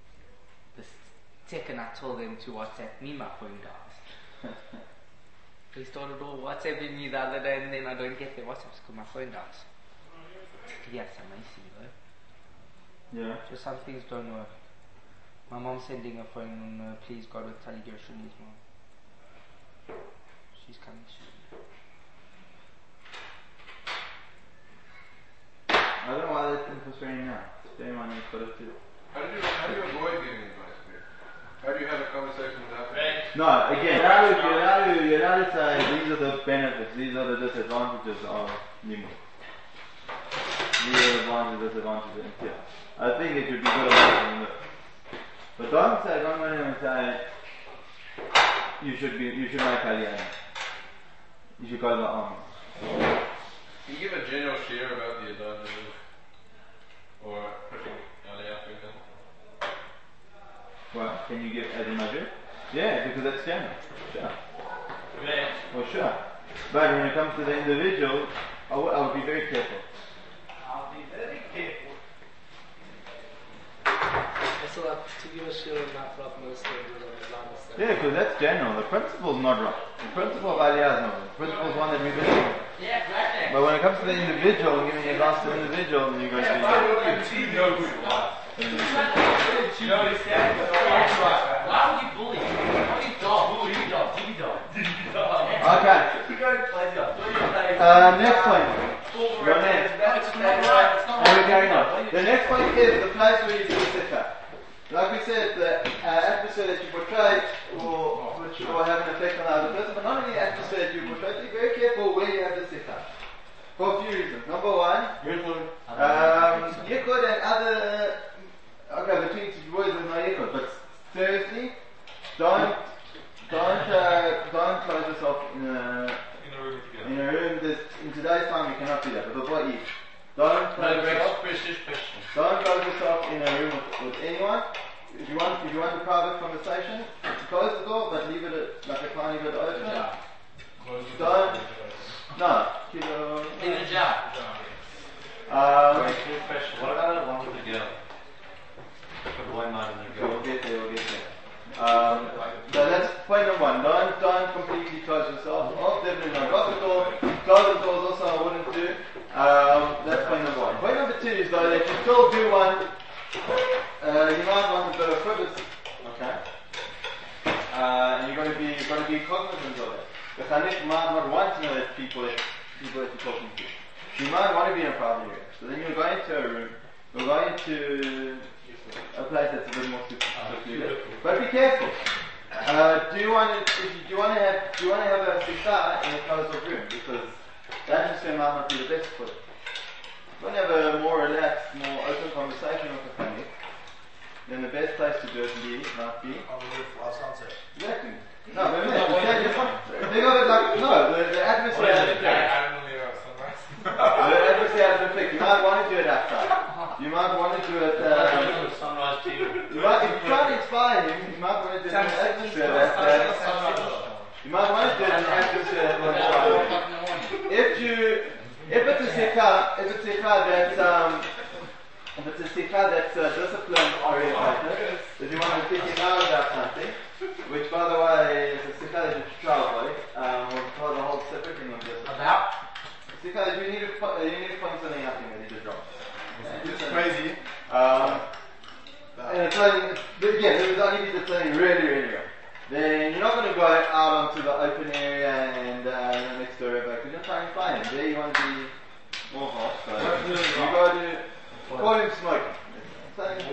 Speaker 2: The second I told them to WhatsApp me my phone, guys. They started all WhatsApping me the other day, and then I don't get their WhatsApps because my phone dies. Yeah, it's amazing though.
Speaker 7: Yeah.
Speaker 2: Just some things don't work. My mom's sending a phone, uh, please God will tell you Gershoni's mom. She's coming soon.
Speaker 7: I don't know why that thing was raining now. Today my name's got it too.
Speaker 3: How do you how do you avoid giving advice, man? How do you have a conversation without
Speaker 7: No, again, you're allowed, you're, allowed, you're allowed to say these are the benefits, these are the disadvantages of Nemo. These are the advantages, disadvantages, and yeah. I think it would be good about it. But don't say, don't go in and say you should be, you should make Aliyah. You should go to the army.
Speaker 3: Can you give a general share about the advantages or pushing Aliyah, for example?
Speaker 7: Well, can you give as a measure? Yeah, because that's general. Sure.
Speaker 9: Yeah.
Speaker 7: Well, sure. But when it comes to the individual, I would, I would be very careful.
Speaker 9: I'll be very careful.
Speaker 10: I still have to give a share of that for most things on the line of
Speaker 7: Yeah, because that's general. The principle is not right. The principle of Aliyah is not right. The principle is one that we believe in.
Speaker 9: Yeah, exactly.
Speaker 7: But when it comes to the individual, giving advice to the individual, then you're going to be.
Speaker 5: You know who you are.
Speaker 9: You know what he's saying? Why would you bully? Why would you dog? Bully dog, diggy dog.
Speaker 7: Okay. Uh, next point. Your name. And we're going on. The next point is the place where you do the sitter. Like we said, the uh, atmosphere that you portray will, which will have an effect on the other person, but not only the atmosphere that you portray, be very careful where you have the sitter. For a few reasons. Number one, um, Yichud and other, okay, between two boys there's no Yichud, but seriously, don't, don't, uh, don't close yourself in a,
Speaker 5: In a room together.
Speaker 7: in a room. This, in today's time you cannot do that, but before each. Don't close yourself, don't close yourself in a room with, with anyone. If you want, if you want a private conversation, close the door, but leave it a, like a tiny bit open. Don't, no, keep it
Speaker 9: In a jar.
Speaker 7: Um,
Speaker 4: What about a one with a girl? A boy might and a
Speaker 7: so
Speaker 4: girl.
Speaker 7: we'll get there, we'll get there. Um, so that's point number one. Don't, don't completely close yourself off. Definitely not. Lock the door. Close the doors also I wouldn't do. Um, that's point number one. Point number two is though that you still do want, uh, you might want a bit of privacy. Okay? Uh, and you're going to be, you're going to be cognizant of it. The Chanech might not want to know that people that, people that you're talking to. You might want to be in a private area. So then you're going to a room, you're going to a place that's a bit more secluded. But be careful. Uh, do you want to, if you, do you want to have, do you want to have a sikha in a closed room? Because the atmosphere might not be the best for it. If you want to have a more relaxed, more open conversation with the family, then the best place to do it indeed might be
Speaker 3: On the roof while sunset.
Speaker 7: exactly. No, but they got it like no, the, the atmosphere has an effect.
Speaker 5: I don't know sunrise.
Speaker 7: The atmosphere has an effect. You might want to do it outside. You might want to do it. Uh,
Speaker 9: Sunrise too.
Speaker 7: you might, if you try to inspire him, you might want to do it in an atmosphere that. Uh, you might want to do it in an atmosphere that will inspire him. If you, if it's a sikha, if it's a sikha that's um, if it's a sikha that's uh, discipline oriented, if you want to teach him out about something. Which, by the way, is a sikha that you trial boy. Um, we'll tell the whole separate thing on this.
Speaker 9: About?
Speaker 7: Sikha that you need to po- you need to point something out to me that he just dropped. It's crazy. Um, and it's only, but again, it was only if it's something really, really good. Then you're not going to go out onto the open area and uh, you know, next to a river because you're trying to find him. There you want to be more harsh. So you got to call him smoking. Something,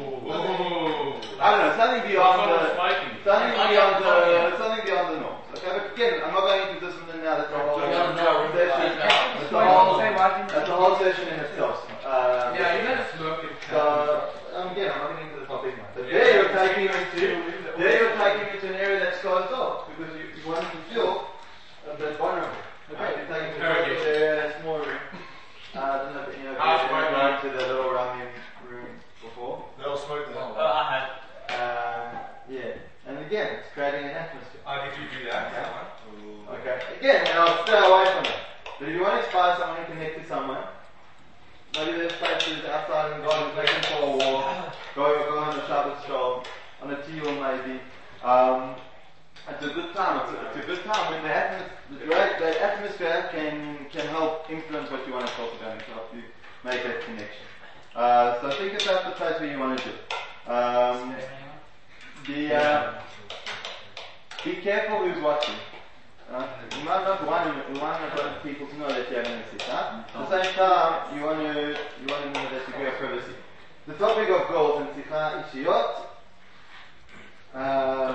Speaker 7: I don't know, something beyond the, something beyond the, something beyond the norms. Okay, but again, I'm not going into discipline now. That's the whole session. That's the whole, that's the whole session in itself. Uh,
Speaker 5: Yeah, you let us smoke it.
Speaker 7: so um, again, I'm not getting into the topic now. But there you're taking him into, there you're taking him into an area that's closed off because you, you want him to feel a bit vulnerable. Okay, you're taking him to an area that's more. Uh, I don't know if you know, if you've gone to the little ramen room before.
Speaker 3: They all smoke the
Speaker 9: Oh, I had.
Speaker 7: Um, yeah, and again, it's creating an atmosphere.
Speaker 5: Oh, did you do that? That one?
Speaker 7: Okay, again, and I'll stay away from it. But if you want to inspire someone and connect to someone, maybe there's places outside in the garden, take them for a walk, go, go on a Shabbat stroll, on a tea or maybe. Um, it's a good time. It's a, it's a good time when the atmosphere, the that atmosphere can can help influence what you want to talk about and help you make that connection. Uh, so think about the place where you want to do it. Um, the, uh, be careful who's watching. Uh, you might not want, you want not people to know that you're having a sit. Huh? At the same time, you want to you want to know that you have privacy. The topic of goals in Sikha Ishiyot. Um,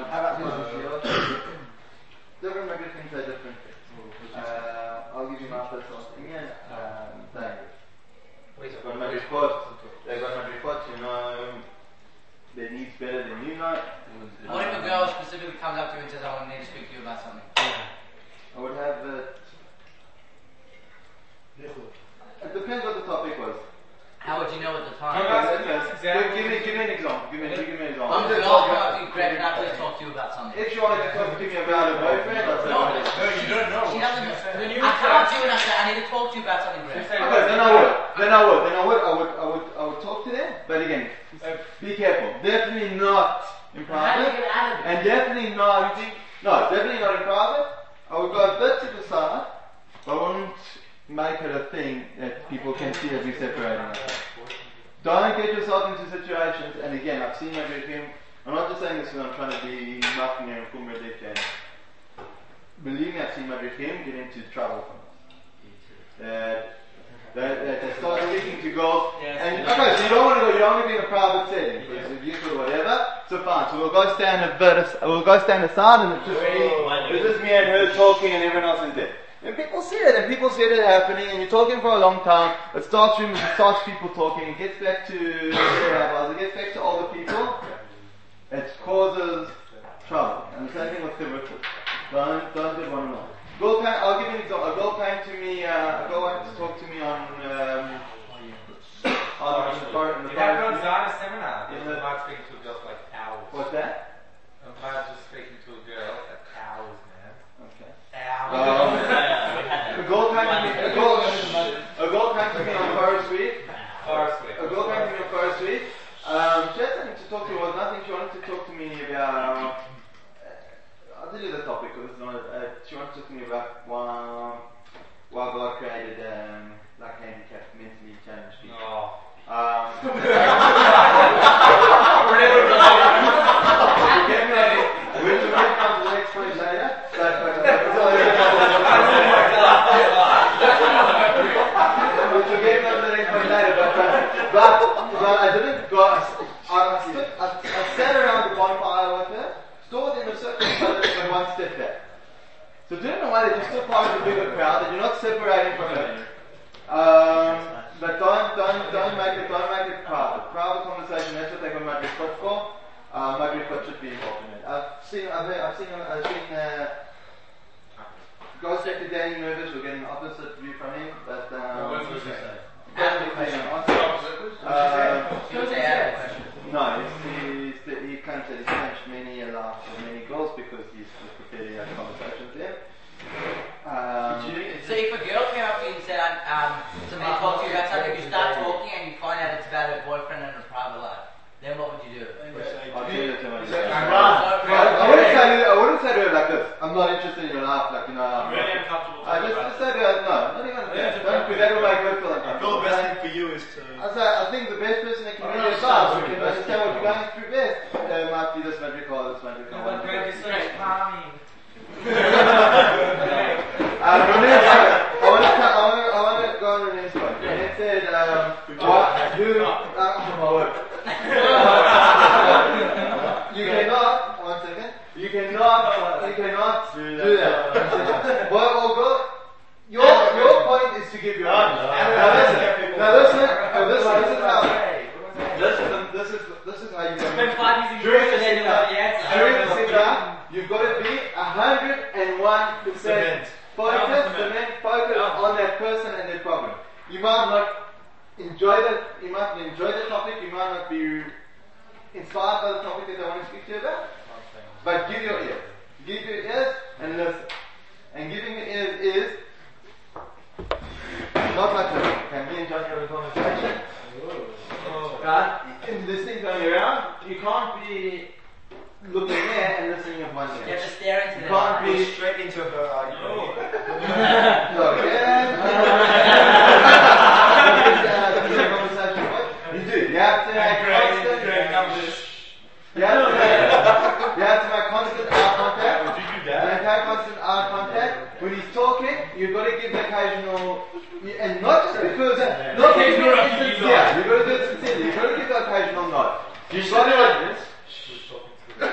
Speaker 7: different maybe things are different things. Uh, I'll give you my personal opinion. Um, they've got my report. They've got my report. You know, their needs better than you know.
Speaker 9: What if a girl specifically comes up to you and says, "I want to need to speak to you about something"?
Speaker 7: I would have it. It depends what the topic was.
Speaker 9: How would you know at the time?
Speaker 7: Give, give me, give me an example. Give me, give me an example.
Speaker 9: I'm going to ask you to Greg and I to talk to you about something.
Speaker 7: If you wanted to talk to me about a boyfriend, I'd say.
Speaker 9: No,
Speaker 7: no,
Speaker 9: you don't know. She doesn't. I can't do it. I say, I need to talk to you about something, Greg.
Speaker 7: Okay, then I would. Then I would. Then I would. I would. I would. I would talk to them. But again, be careful. Definitely not in private. And definitely not. No, definitely not in private. I would go a bit to the side. But I wouldn't make it a thing that people can see as we separating us. Don't get yourself into situations, and again, I've seen every film. I'm not just saying this because I'm trying to be nothing and come with it. Believe me, I've seen every film get into trouble from us. That they, they start speaking to girls, and okay, so you don't want to go. You don't want to be in a private setting, because if you or whatever. So fine. So we'll go stand a bit. We'll go stand aside, and it's just me. It's just me and her talking, and everyone else is there. And people see it, and people see it happening, and you're talking for a long time. It starts rumors, it starts people talking, it gets back to rabbis, it gets back to older people. It causes trouble. And the same thing with Tibratul. Don't, don't get one another. Girl came, I'll give you an example. A girl came to me, uh, a girl wanted to talk to me on, um, on in the forest.
Speaker 5: You have no Zara seminar.
Speaker 7: In
Speaker 5: You're
Speaker 7: the-
Speaker 5: not speaking to girls like hours.
Speaker 7: What's that?
Speaker 5: I'm not just speaking to a girl like hours, man.
Speaker 7: Okay.
Speaker 5: Hours.
Speaker 7: Um, a girl came to me, a girl, a girl came to me on Forest Week.
Speaker 5: Forest Week.
Speaker 7: A girl came to me on Forest Week. Um, she had something to talk to me, was nothing. She wanted to talk to me about, uh, I'll tell you the topic, because it's not, uh, she wanted to talk to me about why, why God created, um, like handicapped, mentally challenged people.
Speaker 5: No.
Speaker 7: Um, We'll get on to the next point later. But, but, we'll get on to the next point later. But, but, but I didn't go. I, I, stood, I, I sat around the bonfire with her, stood in a circle, and one step back. So do it in a way that you're still part of the bigger crowd, that you're not separating from it. Um, but don't, don't, don't make it, don't make it private. Private conversation. That's what they're going to make it foot for. Uh, maybe foot should be involved in it. I've seen, I've, I've seen, I've seen. Uh, Go check to Danny Nervous. We'll get an opposite view from him. But um,
Speaker 5: What was it say?
Speaker 7: Uh,
Speaker 9: Don't say I have a question.
Speaker 7: no, he's, he's, he claims that he's changed many a life for many girls because he's prepared to have conversations with them. Um,
Speaker 9: So if a girl came up to you and said, um, somebody talk to you about something, you start talking and you find out it's about her boyfriend and her private life, then what would you do?
Speaker 7: I'll tell you that to my
Speaker 9: So-
Speaker 7: I wouldn't say to her, I wouldn't say to her like this. I'm not interested in your life, like you know. I'm
Speaker 5: Really
Speaker 7: not-
Speaker 5: uncomfortable.
Speaker 7: I just, just say to her, no, not even that. Don't do that. Will make her feel
Speaker 4: I
Speaker 7: uncomfortable.
Speaker 4: feel the best thing for you is to.
Speaker 7: I say, I think the best person that can give you advice, who can understand what you're going through best, uh, might be this magic card, this magic card.
Speaker 2: But Greg is so calming.
Speaker 7: Uh, Renee's point. I want to, I want to, I want to go on Renee's point. Renee said, um, what, who, uh, oh my word. You cannot, one second, you cannot, you cannot do that. Well, well, go, your, your point is to give your answer. Now listen, now listen, now listen, this is how, this is, this is, this is how you
Speaker 2: Spend five years in
Speaker 7: During the
Speaker 2: prison and you know the answer.
Speaker 7: During the sit-down, you've got to be one hundred one percent focused, cement, focused on that person and their problem. You might not enjoy the, you might not enjoy the topic, you might not be inspired by the topic that they want to speak to you about, but give your ears. Give your ears and listen. And giving your ears is not like this. Can me and Johnny have a conversation? Right? In listening going around, you can't be looking there and listening at one
Speaker 9: You
Speaker 7: ear.
Speaker 9: have to stare into
Speaker 7: You
Speaker 9: them.
Speaker 7: can't be
Speaker 4: Straight into her argument.
Speaker 7: Look, you do. You have to make constant. You have to make, you have to make constant eye contact. Maintain constant eye contact. When he's talking, you've got to give the occasional, and not just because, not because it's sincere. You've got to do it sincerely. You've got to give the occasional nod. You've got to like this. No,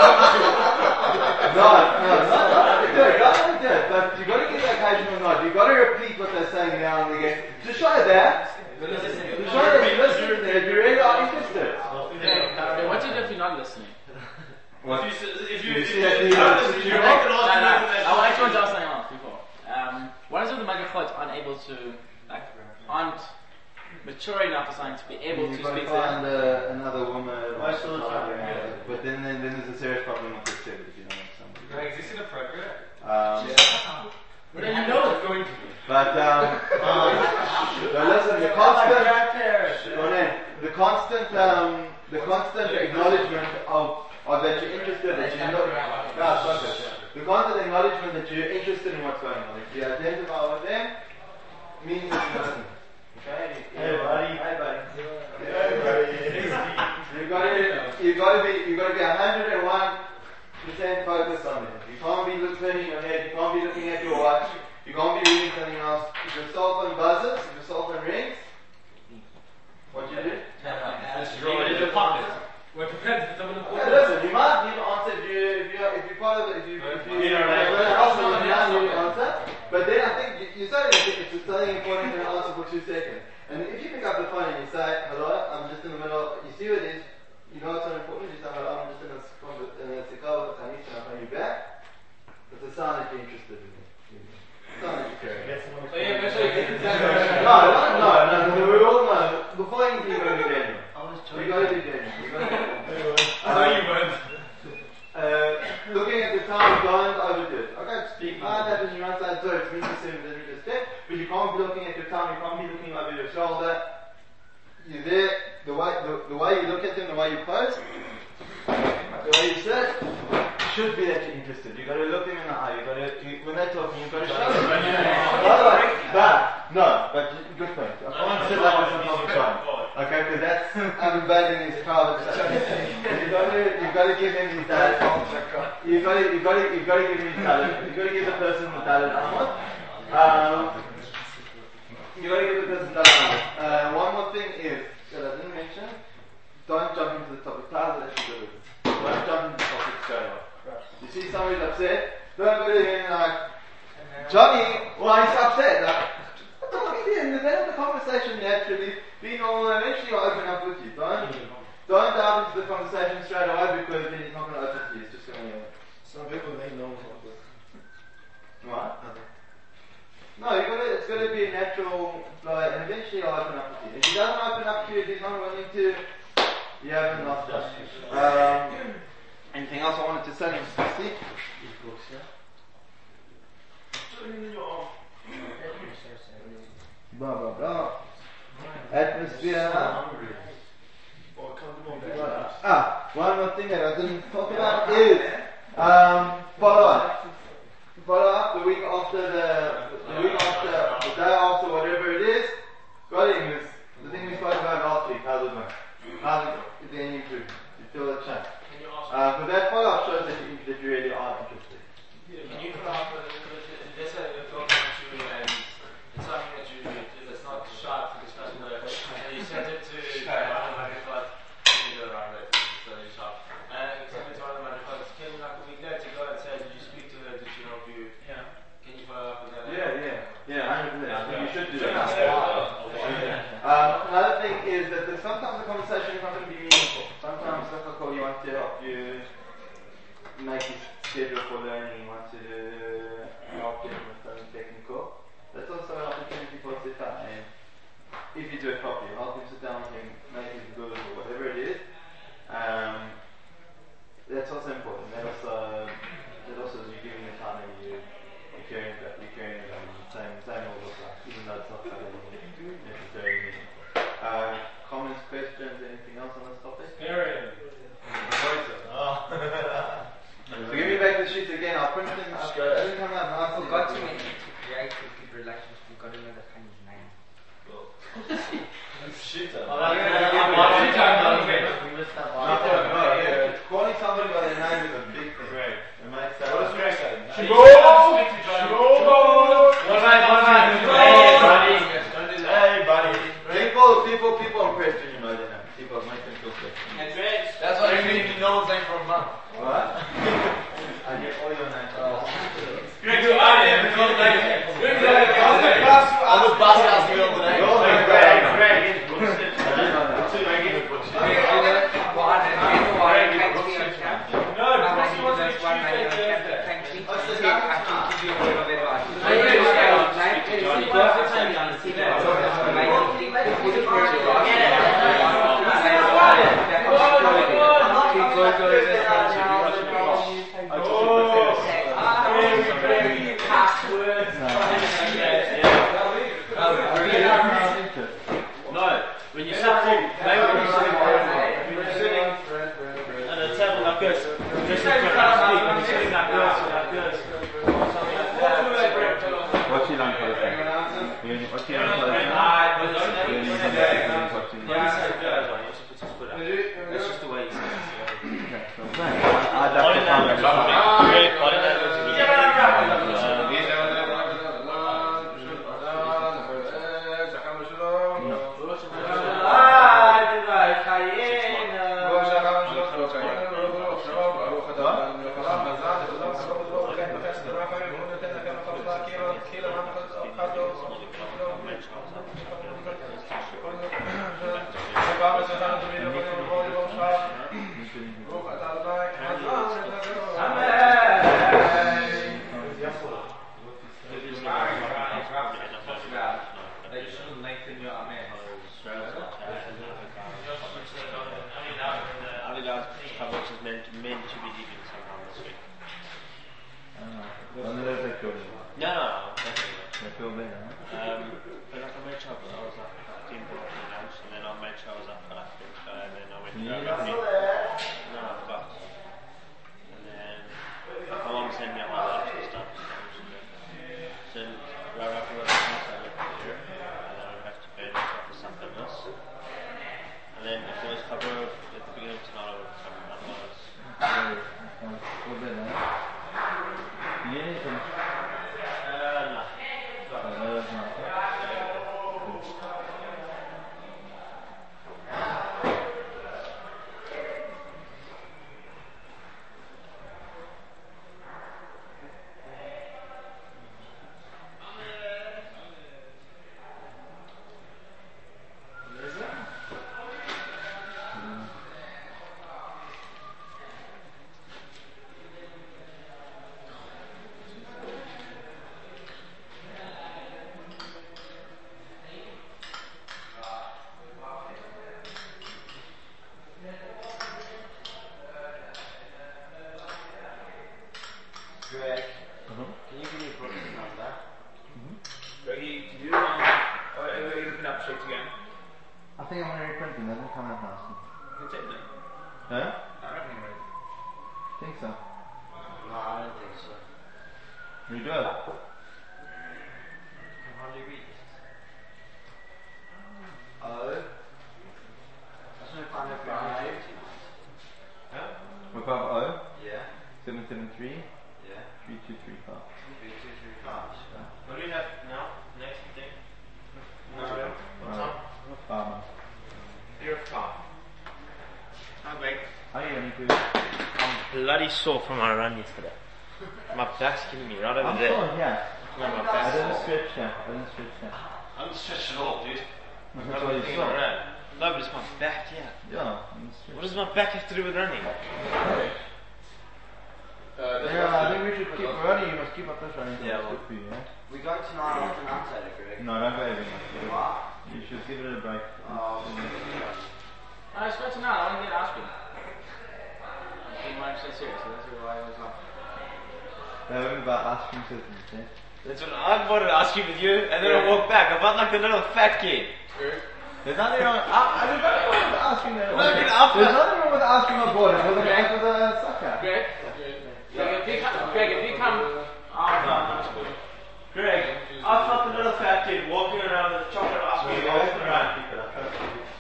Speaker 7: no, not like that. Not like that. But you've got to give the occasional nod. You've got to repeat what they're saying now and again to show that. To show that you're listening, that you really are interested.
Speaker 10: Okay, what do you do if you're not listening?
Speaker 7: What?
Speaker 3: If you, if you,
Speaker 7: You
Speaker 3: if
Speaker 7: see
Speaker 3: you,
Speaker 7: that
Speaker 3: if
Speaker 7: you-
Speaker 3: you,
Speaker 7: you-
Speaker 3: if you
Speaker 7: you-
Speaker 3: make an
Speaker 10: No, no,
Speaker 3: argument
Speaker 10: I
Speaker 3: that
Speaker 10: want to ask something else before. Um, what is it the Magafot aren't able to, like, aren't mature enough or something to be able
Speaker 7: You've
Speaker 10: to
Speaker 7: got to
Speaker 10: speak
Speaker 7: find
Speaker 10: to?
Speaker 7: uh, another woman.
Speaker 6: I still try.
Speaker 7: But then, then, then there's a serious problem with this too, if you don't have somebody.
Speaker 5: Greg, is this inappropriate?
Speaker 7: Um,
Speaker 10: Well, then you know it's going to be.
Speaker 7: But um, but listen, the constant, oh, no, the constant, um, the constant acknowledgement of, of that you're interested, that you're not, no, stop it. The constant acknowledgement that you're interested in what's going on. If you identify with them, means that you're listening. Okay?
Speaker 6: Hey, buddy.
Speaker 7: Hey, buddy. You've got to, you've got to be, you've got to be one hundred and one percent focused on it. You can't be turning your head. You can't be looking at your watch. You can't be reading something else. If your cell phone buzzes, if your cell phone rings, what do you do?
Speaker 5: Draw it in the pocket. We're prepared to someone to
Speaker 7: Yeah, listen, you might need to answer if you if you if you part of it, if you if you
Speaker 5: You know,
Speaker 7: if
Speaker 5: like-
Speaker 7: you ask someone, you might need to answer. But then I think you, you say it's it's something important to answer for two seconds. And if you pick up the phone and you say, "Hello, I'm just in the middle," you see what it is. You know it's so important. You say, "Hello, I'm just in a in a call with Tanis, and I'll phone you back." It's a sign that you're interested in me. It's a sign that you care.
Speaker 5: So yeah, make sure you get this
Speaker 7: No, no, no, no, no. We all know. Before anything, you got to be genuine. You got to be genuine. You got to be genuine.
Speaker 5: I know you weren't.
Speaker 7: Uh, looking at the time, don't overdo it. Okay, speak hard, that is your outside door, it's means to say that you step, but you can't be looking at your time, you can't be looking over your shoulder. You're there, the way, the, the way you look at them, the way you pose, the way you sit, should be that you're interested. You've got to look them in the eye, you've got to, you, when they're talking, you've got to show them. But, no, but good point. I can't sit like this on top of time. Okay, because that's I'm invading his private stuff. You've got to, you've got to give him his talent. You've got to, you've got to, you've got to give him his talent. You've got to give the person the talent. Um, you've got to give the person the talent. Uh, one more thing is that I didn't mention: don't jump into the topic. Tell that you do it. Don't jump into the topic straight off. You see somebody's upset, don't go to him and like, Johnny, why is he upset? Like, talking to him, then the conversation naturally, be normal, and eventually he'll open up with you. Don't, don't dive into the conversation straight away because then he's not going to open to you. It's just going to.
Speaker 1: Some people they know
Speaker 7: What? No, you got to, it's got to be a natural flow, and eventually he'll open up with you. If he doesn't open up to you, if he's not willing to, you haven't lost us. Um, anything else I wanted to say? See? Blah blah blah. Atmosphere. Ah, one more thing that I didn't talk about is um, follow up. Follow up the week after the, the week after the day after whatever it is. Got him is the thing we spoke about last week. How's it going? How's it? Is there any improvement? You feel that change? Uh, but that follow up shows that you, that you really are interested.
Speaker 3: Can you come up with, let's say you're talking to and it's something that you that's not sharp for discussion, but and you sent it to one of my records, you do it right, right, it's very sharp. And you sent it to one of my records, can you like a week later go and say, did you speak to her, did she help you? Yeah. Can you follow up with that?
Speaker 7: Yeah, yeah, yeah. one hundred percent. I think you should do that.
Speaker 3: Yeah.
Speaker 7: Um, another thing is that there's sometimes the conversation is not going to be meaningful. Sometimes that's what you want to help you make his schedule for learning, wants you to help him with something technical. That's also an opportunity for sit down and if you do it properly, help him sit down with him, make his good or whatever it is. Um, that's also important. That also, that also is you giving the time and you you're caring about you're caring about him. Same same all the stuff, even though it's not something necessarily meaning. Uh, comments, questions, anything else on this topic?
Speaker 5: Aaron.
Speaker 7: So give me back the sheets again, I'll print them up. It doesn't come out
Speaker 2: I
Speaker 7: nicely.
Speaker 2: forgot to mention to
Speaker 4: Shooter.
Speaker 3: Oh, that's- that's- that's-
Speaker 7: We missed that one. Yeah. Calling somebody by their name is a big thing.
Speaker 5: Greg.
Speaker 7: It makes that.
Speaker 3: What does Greg say?
Speaker 1: Go!
Speaker 3: What about, what about, hey, buddy. Don't do that.
Speaker 7: Hey, buddy. People, people, people are question you know their name. People make them feel question.
Speaker 3: And Greg,
Speaker 4: That's what you mean. You know his name for a month.
Speaker 7: What? I get all your names.
Speaker 3: Greg, you are there, but you're like, Greg, you're like,
Speaker 4: I was bust out the other day.
Speaker 3: Greg, Greg is bullshit. No, when you sit there, maybe when you sit when you're sitting at a table like this, just in front of speak, when you're sitting like this, or like this, or something like that.
Speaker 8: What's your line closing? What's your line closing?
Speaker 3: Ah, but it's-
Speaker 8: Yeah, you can make it really watching.
Speaker 3: Yeah, he said good, like, you're supposed to split up. That's just the way he says it.
Speaker 8: I'd have to find it.
Speaker 3: Greg, I don't know what's meant to be leaving sometime this week.
Speaker 8: When did they feel better?
Speaker 3: No, no, no, definitely not.
Speaker 8: They feel better, huh?
Speaker 3: Um, but like I made sure I was up at fifteen brought me lunch, and then I made sure I was up at like six, and then I went to
Speaker 8: Yeah.
Speaker 3: go No, I've got. And then my mom sent me out my lunch and stuff. So right after I left house, I left here, and then I went back to bed and got for something else. And then if there was cover at the beginning of tonight, I would have come otherwise.
Speaker 8: Feel better, huh? You need anything?
Speaker 3: Uh, no.
Speaker 8: Oh, no, that's not.
Speaker 3: Greg,
Speaker 8: Uh-huh.
Speaker 3: can you give me a book number? Greggy, can you, um, oh, are you looking up sheets again?
Speaker 7: I think I'm going to reprint them, they don't come out nice.
Speaker 3: You can take them.
Speaker 7: No?
Speaker 3: I reckon you're ready.
Speaker 7: Think so.
Speaker 4: No, I don't think so.
Speaker 7: Redo it.
Speaker 4: Can hardly read. Oh. That's when I find out five.
Speaker 3: Huh?
Speaker 8: We've got O,
Speaker 4: Yeah.
Speaker 8: seven seven three,
Speaker 4: Yeah.
Speaker 8: three two three five.
Speaker 4: Three, two, three, five.
Speaker 3: What do we have now? Next thing? No, what's
Speaker 8: Right.
Speaker 3: up?
Speaker 8: Farmer.
Speaker 3: You're a farm. Hi, Greg.
Speaker 8: How are you, Niku?
Speaker 3: I'm bloody sore from my run yesterday. My back's killing me right over
Speaker 7: I'm
Speaker 3: there.
Speaker 7: still here.
Speaker 3: No, my
Speaker 7: I
Speaker 3: back's
Speaker 7: didn't
Speaker 3: sore.
Speaker 7: stretch here. I didn't stretch here.
Speaker 3: I'm stretched at all, dude.
Speaker 7: That's what you
Speaker 3: Thinking
Speaker 7: saw.
Speaker 3: around. No, but it's my back, yeah.
Speaker 7: Yeah, I'm stretched.
Speaker 3: What does my back have to do with running?
Speaker 7: Yeah, I think we should keep running. You must keep up this running.
Speaker 3: Yeah,
Speaker 7: It's
Speaker 3: well.
Speaker 7: good for you, yeah?
Speaker 4: We go tonight after an outsider, Greg.
Speaker 7: No, don't go every night.
Speaker 4: What?
Speaker 7: You should give it a break.
Speaker 4: Oh,
Speaker 10: I spoke to now, I want to get ice cream. I'm being one hundred percent serious, so that's why I was like.
Speaker 7: They're talking about ice cream systems, yeah?
Speaker 3: That's when I wanted to ask you with you, and then I walked back. I felt like the little fat kid.
Speaker 7: There's nothing wrong. I, I, there's nothing wrong with ice cream at all.
Speaker 3: Look it up.
Speaker 7: There's nothing wrong with ice cream on board. It was like with a sucker.
Speaker 10: Greg? Greg, if you come, Greg, if you come. Oh,
Speaker 3: Greg, I felt the little fat kid walking around with chocolate ice cream all around.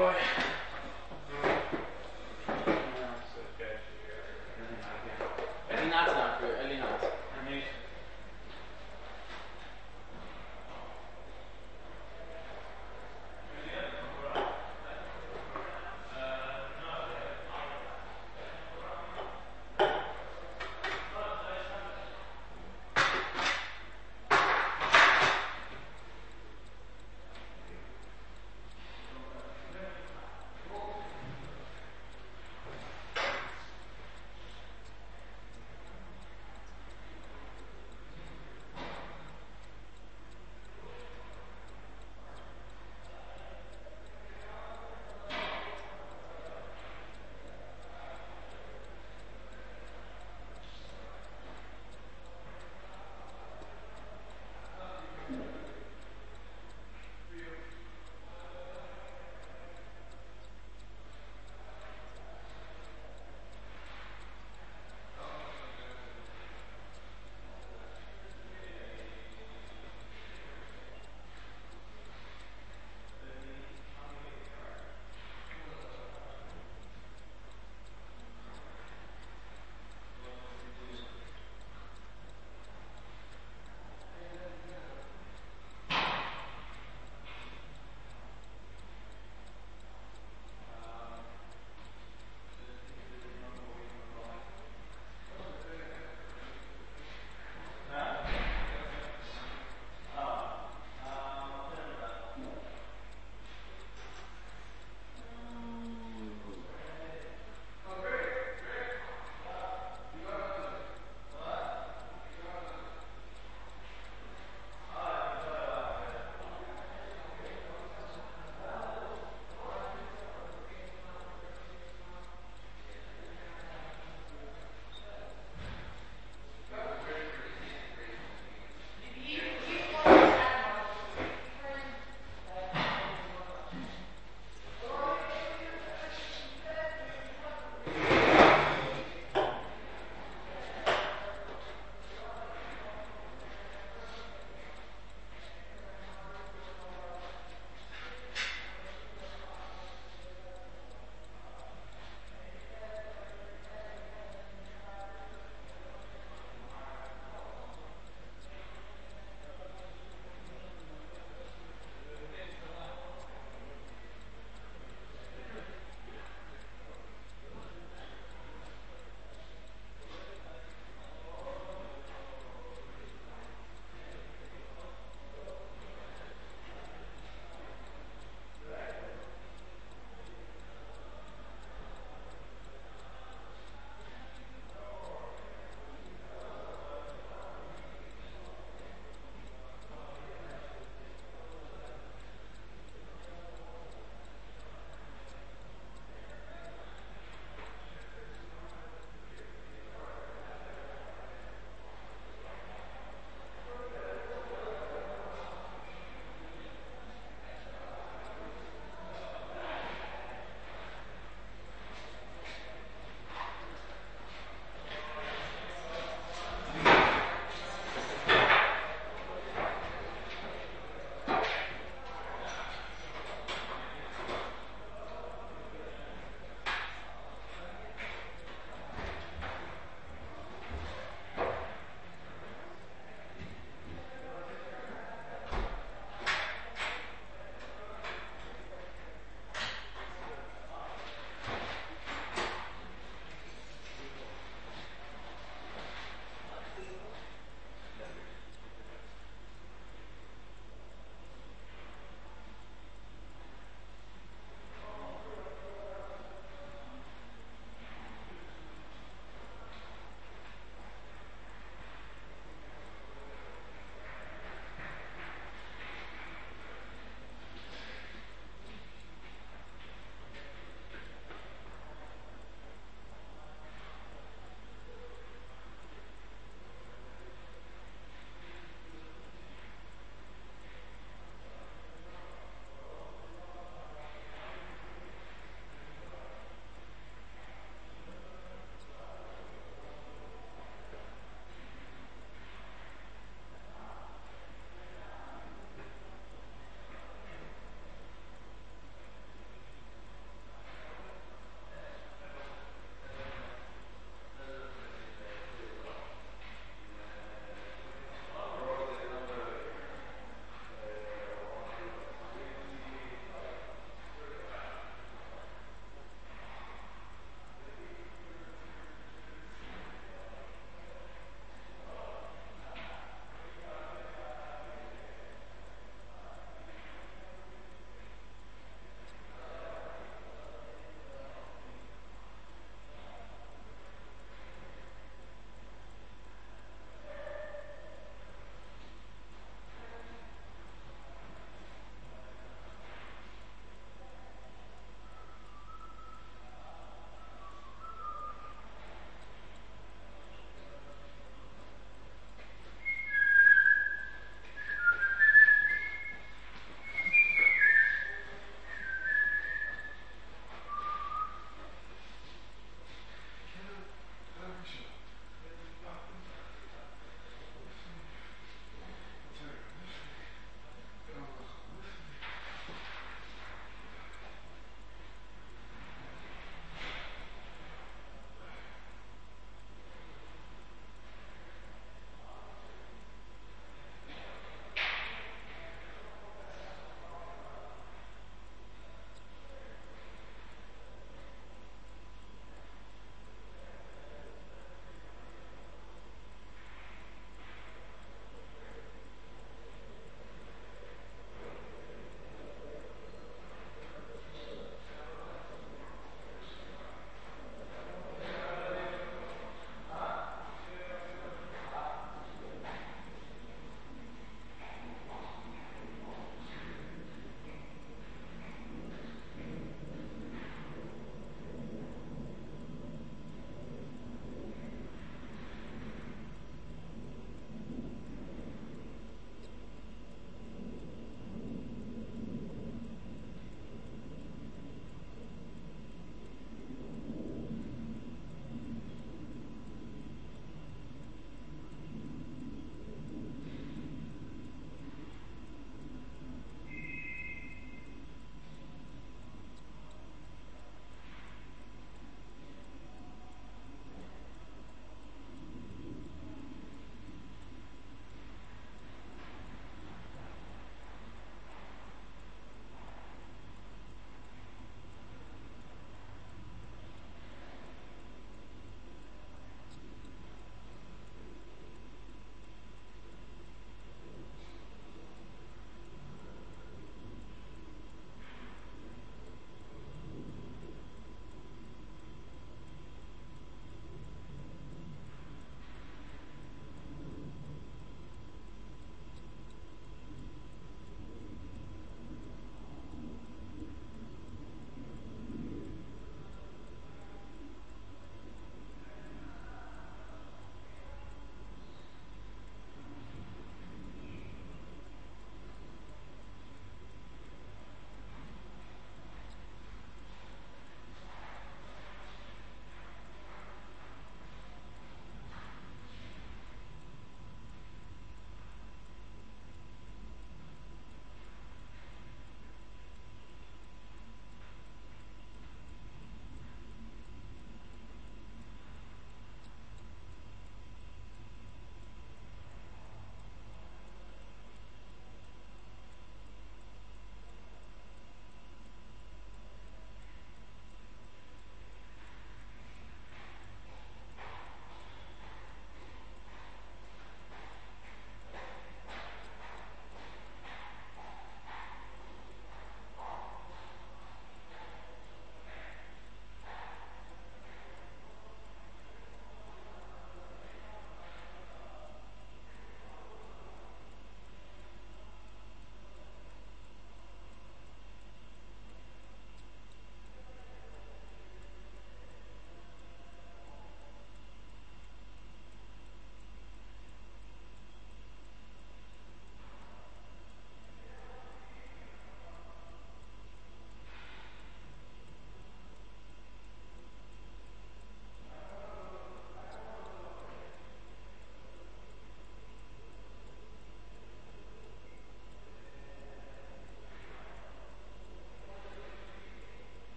Speaker 1: boy.